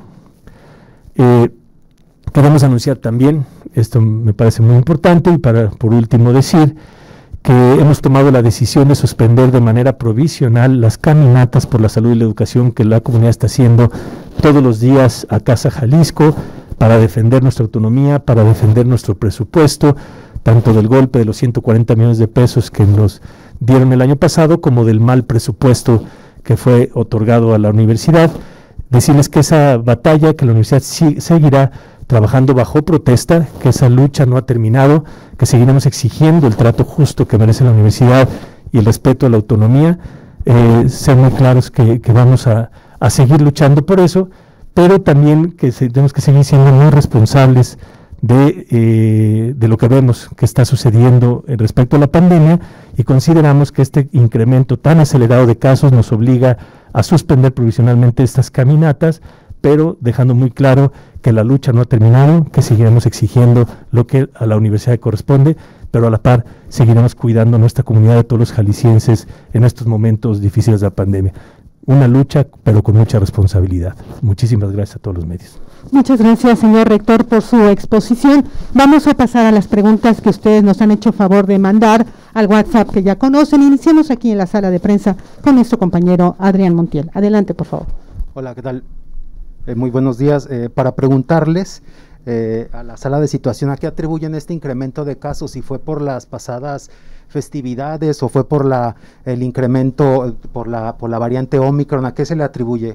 Queremos anunciar también, esto me parece muy importante, y por último decir que hemos tomado la decisión de suspender de manera provisional las caminatas por la salud y la educación que la comunidad está haciendo todos los días a Casa Jalisco para defender nuestra autonomía, para defender nuestro presupuesto, tanto del golpe de los 140 millones de pesos que nos dieron el año pasado, como del mal presupuesto que fue otorgado a la universidad. Decirles que esa batalla, que la universidad seguirá trabajando bajo protesta, que esa lucha no ha terminado, que seguiremos exigiendo el trato justo que merece la universidad y el respeto a la autonomía. Ser muy claros que vamos a seguir luchando por eso, pero también que tenemos que seguir siendo muy responsables de lo que vemos que está sucediendo respecto a la pandemia, y consideramos que este incremento tan acelerado de casos nos obliga a suspender provisionalmente estas caminatas, pero dejando muy claro que la lucha no ha terminado, que seguiremos exigiendo lo que a la universidad corresponde, pero a la par seguiremos cuidando a nuestra comunidad, de todos los jaliscienses en estos momentos difíciles de la pandemia. Una lucha, pero con mucha responsabilidad. Muchísimas gracias a todos los medios. Muchas gracias, señor rector, por su exposición. Vamos a pasar a las preguntas que ustedes nos han hecho favor de mandar al WhatsApp que ya conocen. Iniciamos aquí en la sala de prensa con nuestro compañero Adrián Montiel. Adelante, por favor. Hola, ¿qué tal? Muy buenos días. Para preguntarles a la sala de situación, ¿a qué atribuyen este incremento de casos? ¿Si fue por las pasadas festividades o fue por el incremento por la variante Omicron? ¿A qué se le atribuye?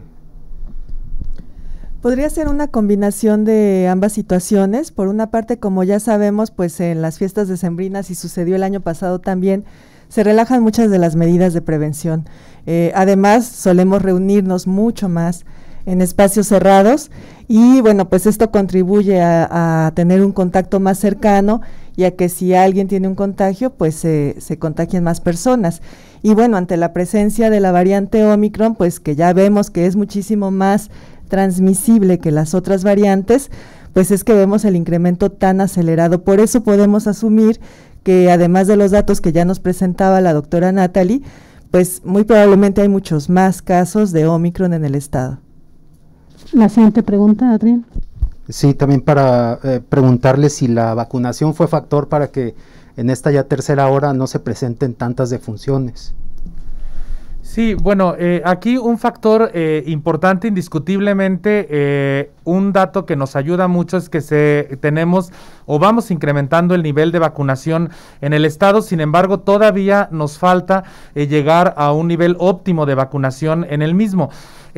Podría ser una combinación de ambas situaciones. Por una parte, como ya sabemos, pues en las fiestas decembrinas, y sucedió el año pasado también, se relajan muchas de las medidas de prevención. Además, solemos reunirnos mucho más en espacios cerrados, y bueno, pues esto contribuye a tener un contacto más cercano, y a que si alguien tiene un contagio, pues se contagien más personas. Y bueno, ante la presencia de la variante Omicron, pues que ya vemos que es muchísimo más transmisible que las otras variantes, pues es que vemos el incremento tan acelerado. Por eso podemos asumir que, además de los datos que ya nos presentaba la doctora Natalie, pues muy probablemente hay muchos más casos de Omicron en el estado. La siguiente pregunta, Adrián. Sí, también para preguntarle si la vacunación fue factor para que en esta ya tercera hora no se presenten tantas defunciones. Sí, bueno, aquí un factor importante, indiscutiblemente, un dato que nos ayuda mucho es que tenemos o vamos incrementando el nivel de vacunación en el estado. Sin embargo, todavía nos falta llegar a un nivel óptimo de vacunación en el mismo.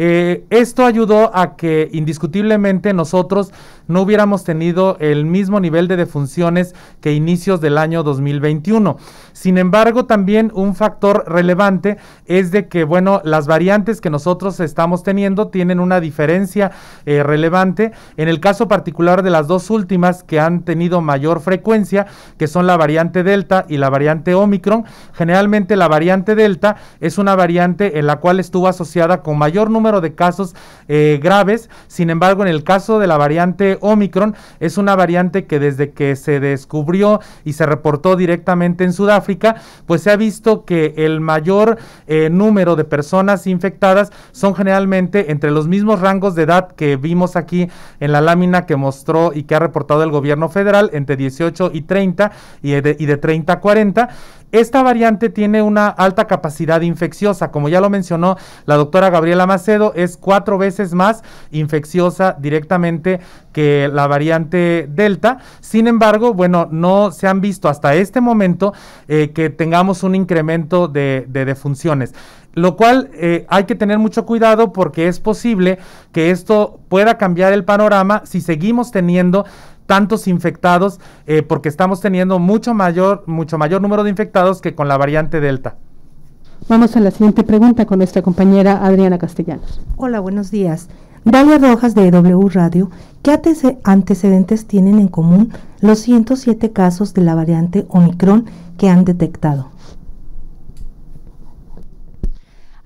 Esto ayudó a que indiscutiblemente nosotros no hubiéramos tenido el mismo nivel de defunciones que inicios del año 2021. Sin embargo, también un factor relevante es de que, bueno, las variantes que nosotros estamos teniendo tienen una diferencia relevante. En el caso particular de las dos últimas que han tenido mayor frecuencia, que son la variante Delta y la variante Omicron, generalmente la variante Delta es una variante en la cual estuvo asociada con mayor número de casos graves. Sin embargo, en el caso de la variante Omicron, es una variante que desde que se descubrió y se reportó directamente en Sudáfrica, pues se ha visto que el mayor número de personas infectadas son generalmente entre los mismos rangos de edad que vimos aquí en la lámina que mostró y que ha reportado el gobierno federal, entre 18 y 30 y de 30 a 40. Esta variante tiene una alta capacidad infecciosa, como ya lo mencionó la doctora Gabriela Macedo, es 4 veces más infecciosa directamente que la variante Delta. Sin embargo, bueno, no se han visto hasta este momento que tengamos un incremento de defunciones. Lo cual hay que tener mucho cuidado, porque es posible que esto pueda cambiar el panorama si seguimos teniendo tantos infectados, porque estamos teniendo mucho mayor número de infectados que con la variante Delta. Vamos a la siguiente pregunta con nuestra compañera Adriana Castellanos. Hola, buenos días. Dalia Rojas de W Radio. ¿Qué antecedentes tienen en común los 107 casos de la variante Omicron que han detectado?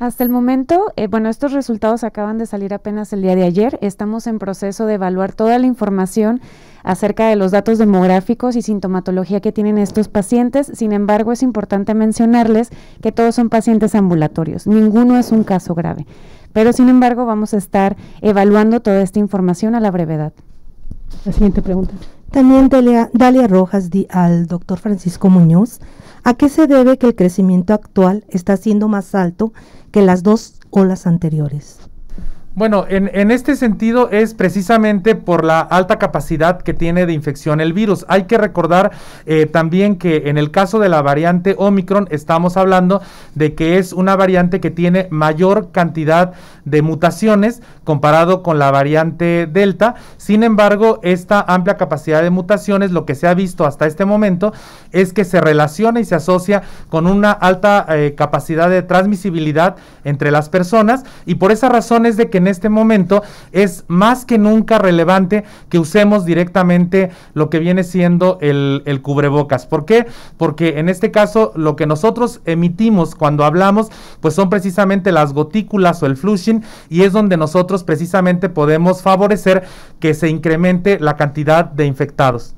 Hasta el momento, estos resultados acaban de salir apenas el día de ayer. Estamos en proceso de evaluar toda la información acerca de los datos demográficos y sintomatología que tienen estos pacientes. Sin embargo, es importante mencionarles que todos son pacientes ambulatorios. Ninguno es un caso grave. Pero, sin embargo, vamos a estar evaluando toda esta información a la brevedad. La siguiente pregunta. También Dalia Rojas al doctor Francisco Muñoz. ¿A qué se debe que el crecimiento actual está siendo más alto que las 2 olas anteriores? Bueno, en este sentido es precisamente por la alta capacidad que tiene de infección el virus. Hay que recordar también que en el caso de la variante Omicron estamos hablando de que es una variante que tiene mayor cantidad de mutaciones comparado con la variante Delta. Sin embargo, esta amplia capacidad de mutaciones, lo que se ha visto hasta este momento es que se relaciona y se asocia con una alta capacidad de transmisibilidad entre las personas, y por esa razón es de que en este momento es más que nunca relevante que usemos directamente lo que viene siendo el cubrebocas. ¿Por qué? Porque en este caso lo que nosotros emitimos cuando hablamos pues son precisamente las gotículas o el flushing, y es donde nosotros precisamente podemos favorecer que se incremente la cantidad de infectados.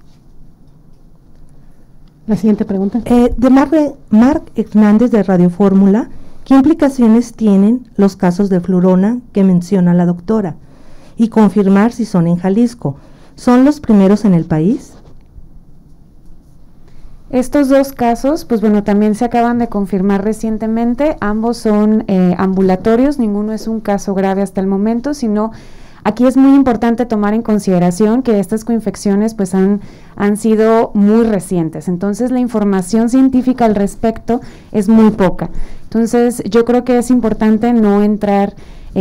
La siguiente pregunta. De Marc Hernández de Radio Fórmula. ¿Qué implicaciones tienen los casos de flurona que menciona la doctora? Y confirmar si son en Jalisco. ¿Son los primeros en el país? Estos 2 casos, también se acaban de confirmar recientemente. Ambos son ambulatorios, ninguno es un caso grave hasta el momento, sino aquí es muy importante tomar en consideración que estas coinfecciones han sido muy recientes. Entonces, la información científica al respecto es muy poca. Entonces, yo creo que es importante no entrar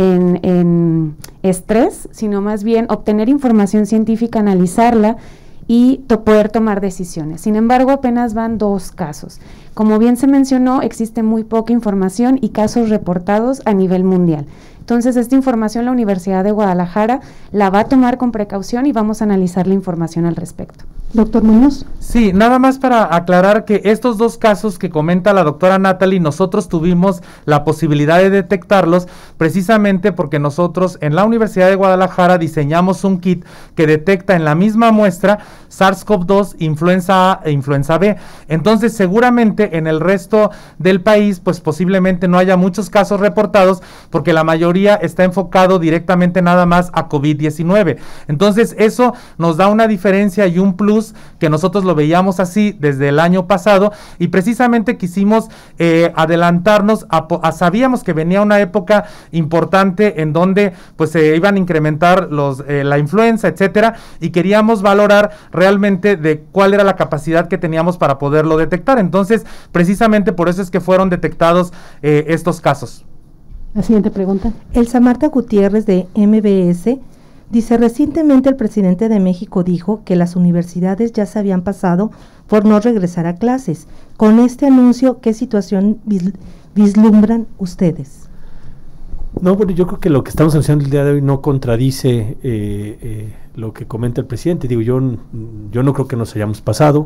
en estrés, sino más bien obtener información científica, analizarla y poder tomar decisiones. Sin embargo, apenas van 2 casos. Como bien se mencionó, existe muy poca información y casos reportados a nivel mundial. Entonces, esta información la Universidad de Guadalajara la va a tomar con precaución y vamos a analizar la información al respecto. Doctor Muñoz. Sí, nada más para aclarar que estos 2 casos que comenta la doctora Natalie, nosotros tuvimos la posibilidad de detectarlos precisamente porque nosotros en la Universidad de Guadalajara diseñamos un kit que detecta en la misma muestra SARS-CoV-2, influenza A e influenza B. Entonces, seguramente en el resto del país, pues posiblemente no haya muchos casos reportados porque la mayoría está enfocado directamente nada más a COVID-19. Entonces, eso nos da una diferencia y un plus que nosotros lo veíamos así desde el año pasado, y precisamente quisimos adelantarnos sabíamos que venía una época importante en donde pues se iban a incrementar la influenza, etcétera, y queríamos valorar realmente de cuál era la capacidad que teníamos para poderlo detectar. Entonces, precisamente por eso es que fueron detectados estos casos. La siguiente pregunta. Elsa Marta Gutiérrez de MBS dice: recientemente el presidente de México dijo que las universidades ya se habían pasado por no regresar a clases. Con este anuncio, ¿qué situación vislumbran ustedes? No, bueno, yo creo que lo que estamos anunciando el día de hoy no contradice lo que comenta el presidente. Digo, yo no creo que nos hayamos pasado.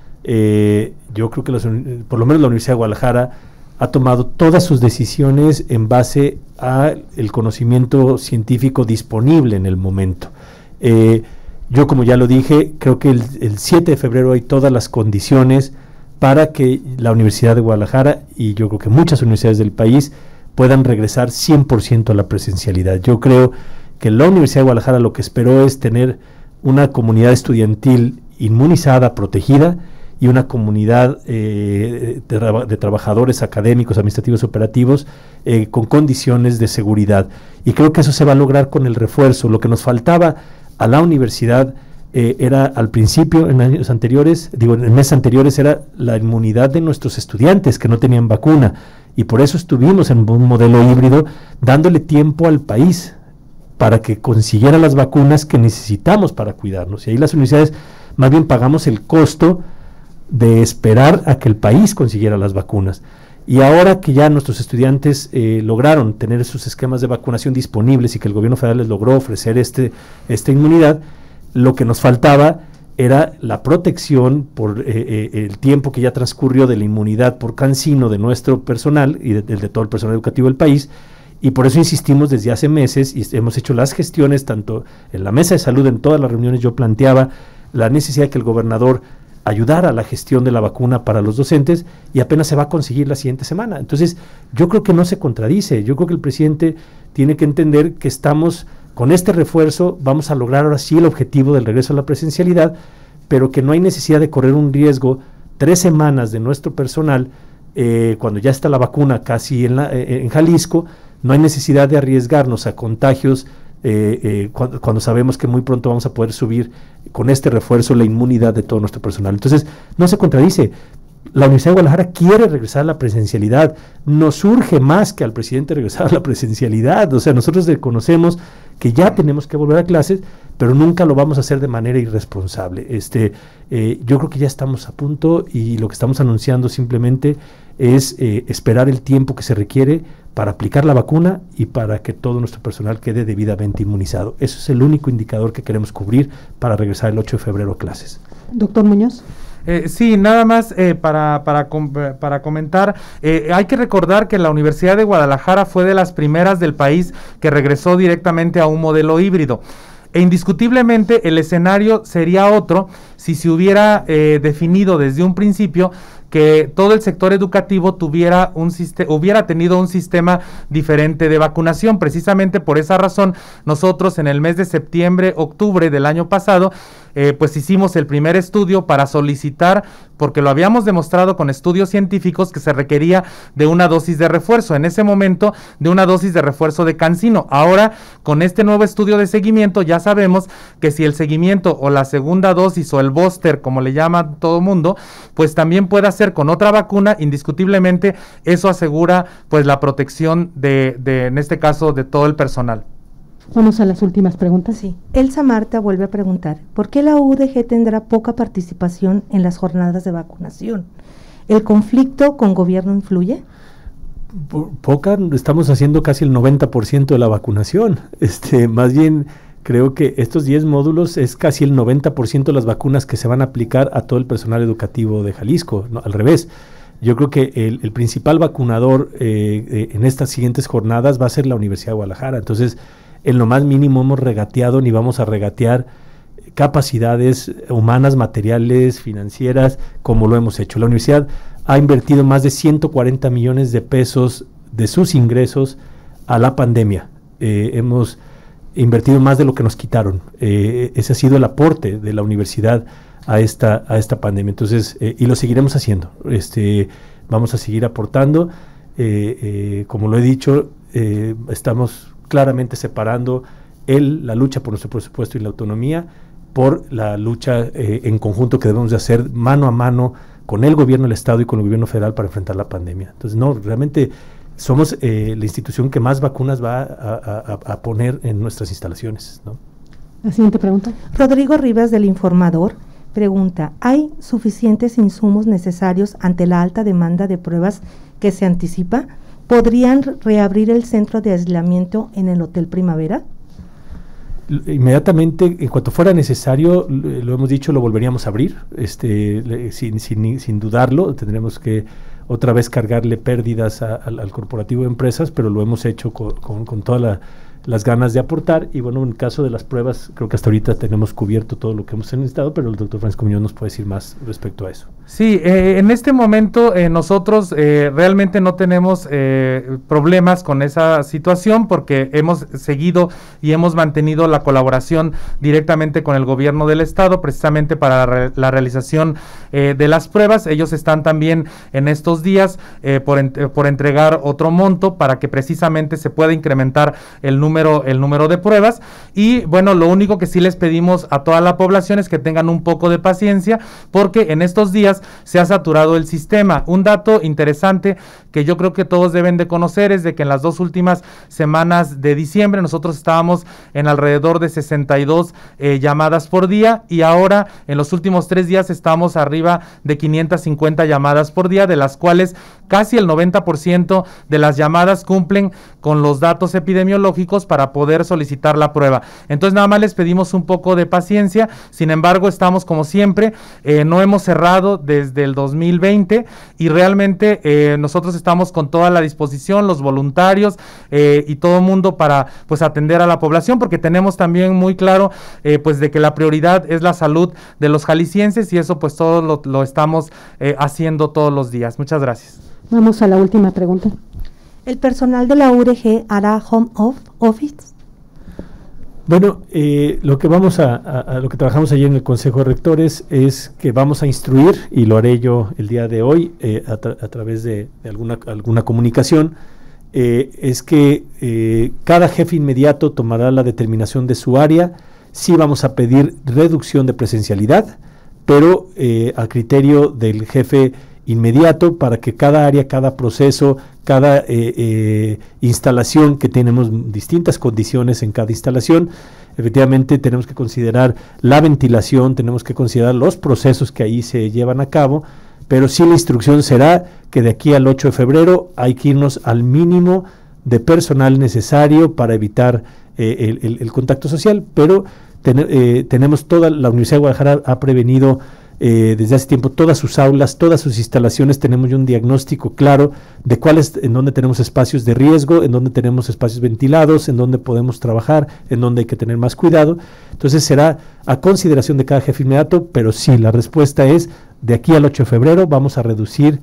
Yo creo que por lo menos la Universidad de Guadalajara ha tomado todas sus decisiones en base a el conocimiento científico disponible en el momento. Yo, como ya lo dije, creo que el 7 de febrero hay todas las condiciones para que la Universidad de Guadalajara, y yo creo que muchas universidades del país, puedan regresar 100% a la presencialidad. Yo creo que la Universidad de Guadalajara lo que esperó es tener una comunidad estudiantil inmunizada, protegida, y una comunidad de trabajadores académicos, administrativos, operativos, con condiciones de seguridad. Y creo que eso se va a lograr con el refuerzo. Lo que nos faltaba a la universidad era al principio, en años anteriores, en meses anteriores, era la inmunidad de nuestros estudiantes que no tenían vacuna. Y por eso estuvimos en un modelo híbrido, dándole tiempo al país para que consiguiera las vacunas que necesitamos para cuidarnos. Y ahí las universidades más bien pagamos el costo de esperar a que el país consiguiera las vacunas. Y ahora que ya nuestros estudiantes lograron tener sus esquemas de vacunación disponibles y que el gobierno federal les logró ofrecer esta inmunidad, lo que nos faltaba era la protección por el tiempo que ya transcurrió de la inmunidad por CanSino de nuestro personal y de todo el personal educativo del país, y por eso insistimos desde hace meses y hemos hecho las gestiones, tanto en la mesa de salud, en todas las reuniones yo planteaba la necesidad de que el gobernador ayudara a la gestión de la vacuna para los docentes, y apenas se va a conseguir la siguiente semana. Entonces, yo creo que no se contradice, yo creo que el presidente tiene que entender que estamos con este refuerzo, vamos a lograr ahora sí el objetivo del regreso a la presencialidad, pero que no hay necesidad de correr un riesgo 3 semanas de nuestro personal, cuando ya está la vacuna casi en Jalisco, no hay necesidad de arriesgarnos a contagios cuando sabemos que muy pronto vamos a poder subir con este refuerzo la inmunidad de todo nuestro personal. Entonces, no se contradice. La Universidad de Guadalajara quiere regresar a la presencialidad. Nos urge más que al presidente regresar a la presencialidad. O sea, nosotros reconocemos que ya tenemos que volver a clases, pero nunca lo vamos a hacer de manera irresponsable. Yo creo que ya estamos a punto, y lo que estamos anunciando simplemente es esperar el tiempo que se requiere para aplicar la vacuna y para que todo nuestro personal quede debidamente inmunizado. Eso es el único indicador que queremos cubrir para regresar el 8 de febrero a clases. Doctor Muñoz. Sí, nada más para comentar, hay que recordar que la Universidad de Guadalajara fue de las primeras del país que regresó directamente a un modelo híbrido. E indiscutiblemente el escenario sería otro si se hubiera definido desde un principio que todo el sector educativo hubiera tenido un sistema diferente de vacunación. Precisamente por esa razón, nosotros en el mes de septiembre, octubre del año pasado, pues hicimos el primer estudio para solicitar, porque lo habíamos demostrado con estudios científicos, que se requería de una dosis de refuerzo, en ese momento de una dosis de refuerzo de CanSino. Ahora, con este nuevo estudio de seguimiento, ya sabemos que si el seguimiento o la segunda dosis o el booster, como le llama todo mundo, pues también puede hacer con otra vacuna, indiscutiblemente eso asegura pues la protección de en este caso de todo el personal. Vamos a las últimas preguntas. Sí. Elsa Marta vuelve a preguntar, ¿por qué la UDG tendrá poca participación en las jornadas de vacunación? ¿El conflicto con gobierno influye? Poca, estamos haciendo casi el 90% de la vacunación. Más bien, creo que estos 10 módulos es casi el 90% de las vacunas que se van a aplicar a todo el personal educativo de Jalisco, no, al revés. Yo creo que el principal vacunador en estas siguientes jornadas va a ser la Universidad de Guadalajara. Entonces, en lo más mínimo hemos regateado, ni vamos a regatear capacidades humanas, materiales, financieras, como lo hemos hecho. La universidad ha invertido más de 140 millones de pesos de sus ingresos a la pandemia. Hemos invertido más de lo que nos quitaron. Ese ha sido el aporte de la universidad a esta pandemia. Entonces, y lo seguiremos haciendo. Vamos a seguir aportando. Como lo he dicho, estamos claramente separando la lucha por nuestro presupuesto y la autonomía por la lucha en conjunto que debemos de hacer mano a mano con el gobierno del Estado y con el gobierno federal para enfrentar la pandemia. Entonces, no, realmente somos la institución que más vacunas va a poner en nuestras instalaciones, ¿no? La siguiente pregunta. Rodrigo Rivas, del Informador, pregunta, ¿hay suficientes insumos necesarios ante la alta demanda de pruebas que se anticipa? ¿Podrían reabrir el centro de aislamiento en el Hotel Primavera? Inmediatamente, en cuanto fuera necesario, lo hemos dicho, lo volveríamos a abrir, sin dudarlo. Tendremos que otra vez cargarle pérdidas al corporativo de empresas, pero lo hemos hecho con todas las ganas de aportar. Y bueno, en el caso de las pruebas, creo que hasta ahorita tenemos cubierto todo lo que hemos necesitado, pero el doctor Francisco Muñoz nos puede decir más respecto a eso. Sí, en este momento nosotros realmente no tenemos problemas con esa situación, porque hemos seguido y hemos mantenido la colaboración directamente con el gobierno del Estado, precisamente para la realización de las pruebas. Ellos están también en estos días por entregar otro monto para que precisamente se pueda incrementar el número de pruebas. Y bueno, lo único que sí les pedimos a toda la población es que tengan un poco de paciencia, porque en estos días se ha saturado el sistema. Un dato interesante que yo creo que todos deben de conocer es de que en las 2 últimas semanas de diciembre nosotros estábamos en alrededor de 62 llamadas por día, y ahora en los últimos 3 días estamos arriba arriba de 550 llamadas por día, de las cuales casi el 90% de las llamadas cumplen con los datos epidemiológicos para poder solicitar la prueba. Entonces nada más les pedimos un poco de paciencia. Sin embargo, estamos como siempre, no hemos cerrado desde el 2020 y realmente nosotros estamos con toda la disposición, los voluntarios y todo el mundo para pues atender a la población, porque tenemos también muy claro pues de que la prioridad es la salud de los jaliscienses y eso pues todo lo estamos haciendo todos los días. Muchas gracias. Vamos a la última pregunta. ¿El personal de la URG hará home office? Bueno, lo que lo que trabajamos ayer en el Consejo de Rectores es que vamos a instruir, y lo haré yo el día de hoy a través de alguna comunicación, es que cada jefe inmediato tomará la determinación de su área. Sí vamos a pedir reducción de presencialidad, pero a criterio del jefe inmediato, para que cada área, cada proceso, cada instalación, que tenemos distintas condiciones en cada instalación, efectivamente tenemos que considerar la ventilación, tenemos que considerar los procesos que ahí se llevan a cabo, pero sí la instrucción será que de aquí al 8 de febrero hay que irnos al mínimo de personal necesario para evitar el contacto social, pero tenemos la Universidad de Guadalajara ha prevenido desde hace tiempo todas sus aulas, todas sus instalaciones, tenemos ya un diagnóstico claro de en dónde tenemos espacios de riesgo, en dónde tenemos espacios ventilados, en dónde podemos trabajar, en dónde hay que tener más cuidado. Entonces será a consideración de cada jefe inmediato, pero sí, la respuesta es de aquí al 8 de febrero vamos a reducir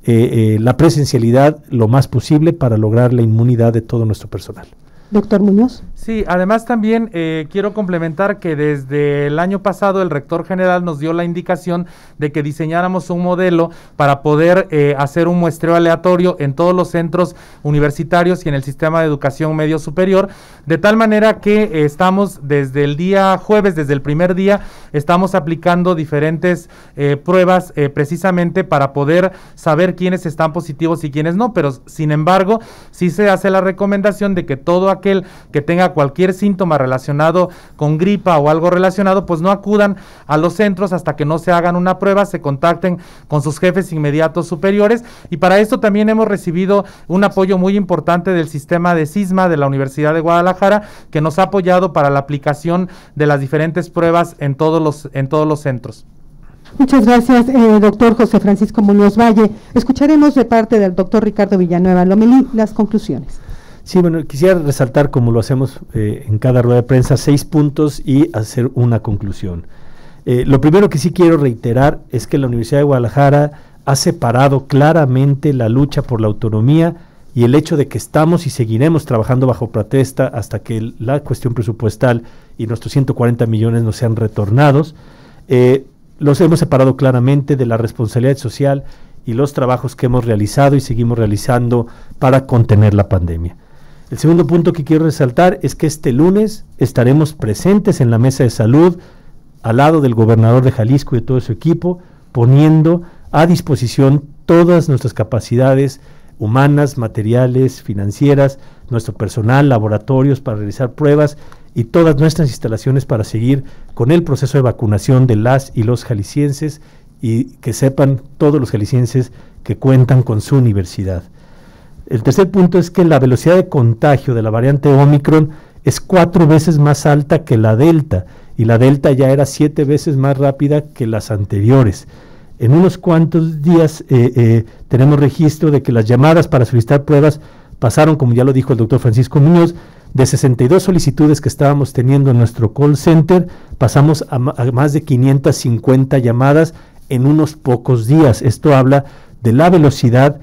la presencialidad lo más posible para lograr la inmunidad de todo nuestro personal. Doctor Muñoz. Sí, además también quiero complementar que desde el año pasado el rector general nos dio la indicación de que diseñáramos un modelo para poder hacer un muestreo aleatorio en todos los centros universitarios y en el sistema de educación medio superior, de tal manera que estamos desde el día jueves, desde el primer día, estamos aplicando diferentes pruebas precisamente para poder saber quiénes están positivos y quiénes no, pero sin embargo sí se hace la recomendación de que todo aquel que tenga cualquier síntoma relacionado con gripa o algo relacionado, pues no acudan a los centros hasta que no se hagan una prueba, se contacten con sus jefes inmediatos superiores, y para esto también hemos recibido un apoyo muy importante del sistema de SISMA de la Universidad de Guadalajara, que nos ha apoyado para la aplicación de las diferentes pruebas en todos los centros. Muchas gracias, doctor José Francisco Muñoz Valle. Escucharemos de parte del doctor Ricardo Villanueva Lomelí las conclusiones. Sí, bueno, quisiera resaltar, como lo hacemos en cada rueda de prensa, 6 puntos y hacer una conclusión. Lo primero que sí quiero reiterar es que la Universidad de Guadalajara ha separado claramente la lucha por la autonomía y el hecho de que estamos y seguiremos trabajando bajo protesta hasta que la cuestión presupuestal y nuestros 140 millones nos sean retornados. Los hemos separado claramente de la responsabilidad social y los trabajos que hemos realizado y seguimos realizando para contener la pandemia. El segundo punto que quiero resaltar es que este lunes estaremos presentes en la mesa de salud al lado del gobernador de Jalisco y de todo su equipo, poniendo a disposición todas nuestras capacidades humanas, materiales, financieras, nuestro personal, laboratorios para realizar pruebas y todas nuestras instalaciones para seguir con el proceso de vacunación de las y los jaliscienses, y que sepan todos los jaliscienses que cuentan con su universidad. El tercer punto es que la velocidad de contagio de la variante Omicron es 4 veces más alta que la Delta, y la Delta ya era 7 veces más rápida que las anteriores. En unos cuantos días tenemos registro de que las llamadas para solicitar pruebas pasaron, como ya lo dijo el doctor Francisco Muñoz, de 62 solicitudes que estábamos teniendo en nuestro call center, pasamos a más de 550 llamadas en unos pocos días. Esto habla de la velocidad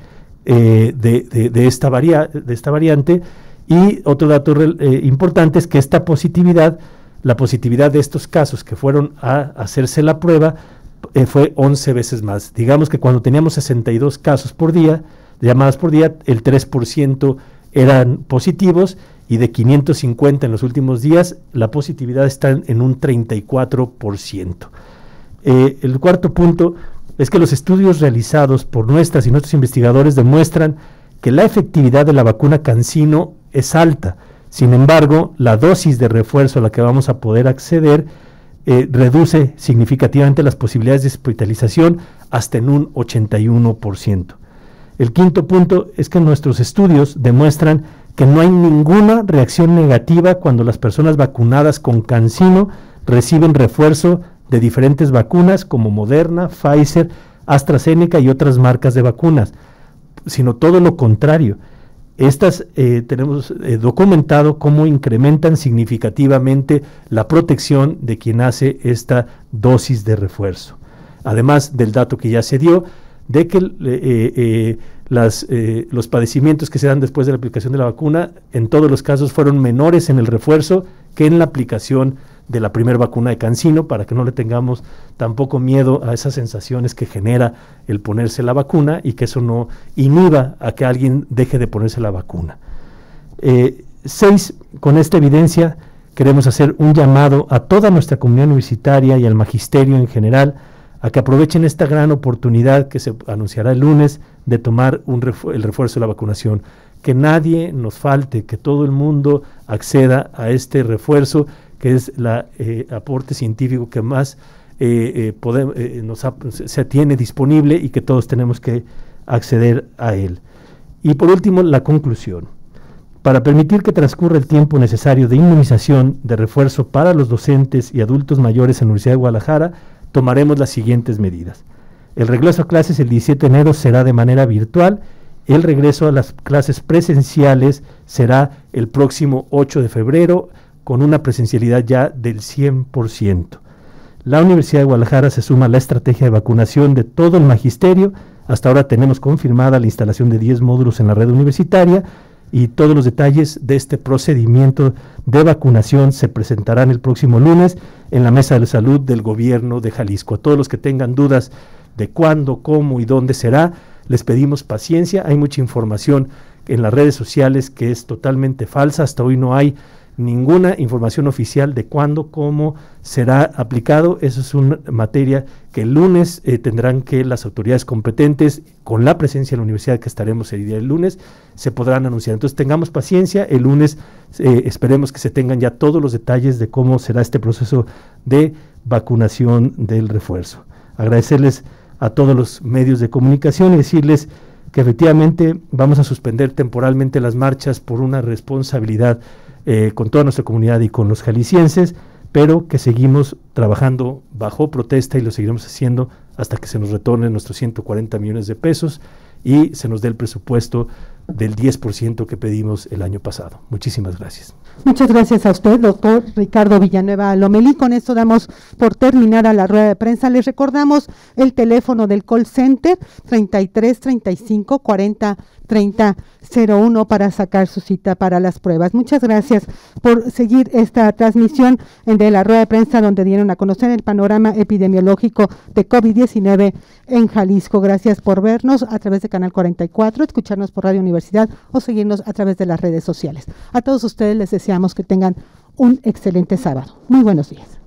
de esta variante. Y otro dato importante es que esta positividad, la positividad de estos casos que fueron a hacerse la prueba, fue 11 veces más. Digamos que cuando teníamos 62 casos por día, llamadas por día, el 3% eran positivos, y de 550 en los últimos días, la positividad está en un 34%. El cuarto punto es que los estudios realizados por nuestras y nuestros investigadores demuestran que la efectividad de la vacuna CanSino es alta. Sin embargo, la dosis de refuerzo a la que vamos a poder acceder reduce significativamente las posibilidades de hospitalización hasta en un 81%. El quinto punto es que nuestros estudios demuestran que no hay ninguna reacción negativa cuando las personas vacunadas con CanSino reciben refuerzo de diferentes vacunas como Moderna, Pfizer, AstraZeneca y otras marcas de vacunas, sino todo lo contrario. Estas tenemos documentado cómo incrementan significativamente la protección de quien hace esta dosis de refuerzo. Además del dato que ya se dio de que los padecimientos que se dan después de la aplicación de la vacuna, en todos los casos fueron menores en el refuerzo que en la aplicación de la primera vacuna de CanSino, para que no le tengamos tampoco miedo a esas sensaciones que genera el ponerse la vacuna y que eso no inhiba a que alguien deje de ponerse la vacuna. 6. Con esta evidencia queremos hacer un llamado a toda nuestra comunidad universitaria y al magisterio en general a que aprovechen esta gran oportunidad que se anunciará el lunes de tomar el refuerzo de la vacunación. Que nadie nos falte, que todo el mundo acceda a este refuerzo, que es el aporte científico que más se tiene disponible y que todos tenemos que acceder a él. Y por último, la conclusión. Para permitir que transcurra el tiempo necesario de inmunización de refuerzo para los docentes y adultos mayores en la Universidad de Guadalajara, tomaremos las siguientes medidas. El regreso a clases el 17 de enero será de manera virtual. El regreso a las clases presenciales será el próximo 8 de febrero, con una presencialidad ya del 100%. La Universidad de Guadalajara se suma a la estrategia de vacunación de todo el magisterio. Hasta ahora tenemos confirmada la instalación de 10 módulos en la red universitaria y todos los detalles de este procedimiento de vacunación se presentarán el próximo lunes en la Mesa de Salud del Gobierno de Jalisco. A todos los que tengan dudas de cuándo, cómo y dónde será, les pedimos paciencia. Hay mucha información en las redes sociales que es totalmente falsa. Hasta hoy no hay ninguna información oficial de cuándo, cómo será aplicado. Eso es una materia que el lunes tendrán que las autoridades competentes, con la presencia de la universidad que estaremos el día del lunes, se podrán anunciar. Entonces tengamos paciencia, el lunes esperemos que se tengan ya todos los detalles de cómo será este proceso de vacunación del refuerzo. Agradecerles a todos los medios de comunicación y decirles que efectivamente vamos a suspender temporalmente las marchas por una responsabilidad con toda nuestra comunidad y con los jaliscienses, pero que seguimos trabajando bajo protesta y lo seguiremos haciendo hasta que se nos retornen nuestros 140 millones de pesos y se nos dé el presupuesto del 10% que pedimos el año pasado. Muchísimas gracias. Muchas gracias a usted, doctor Ricardo Villanueva Lomelí. Con esto damos por terminada la rueda de prensa. Les recordamos el teléfono del call center 33 35 40 30 01 para sacar su cita para las pruebas. Muchas gracias por seguir esta transmisión de la rueda de prensa donde dieron a conocer el panorama epidemiológico de COVID-19 en Jalisco. Gracias por vernos a través de Canal 44, escucharnos por Radio Universidad o seguirnos a través de las redes sociales. A todos ustedes les deseamos que tengan un excelente sábado. Muy buenos días.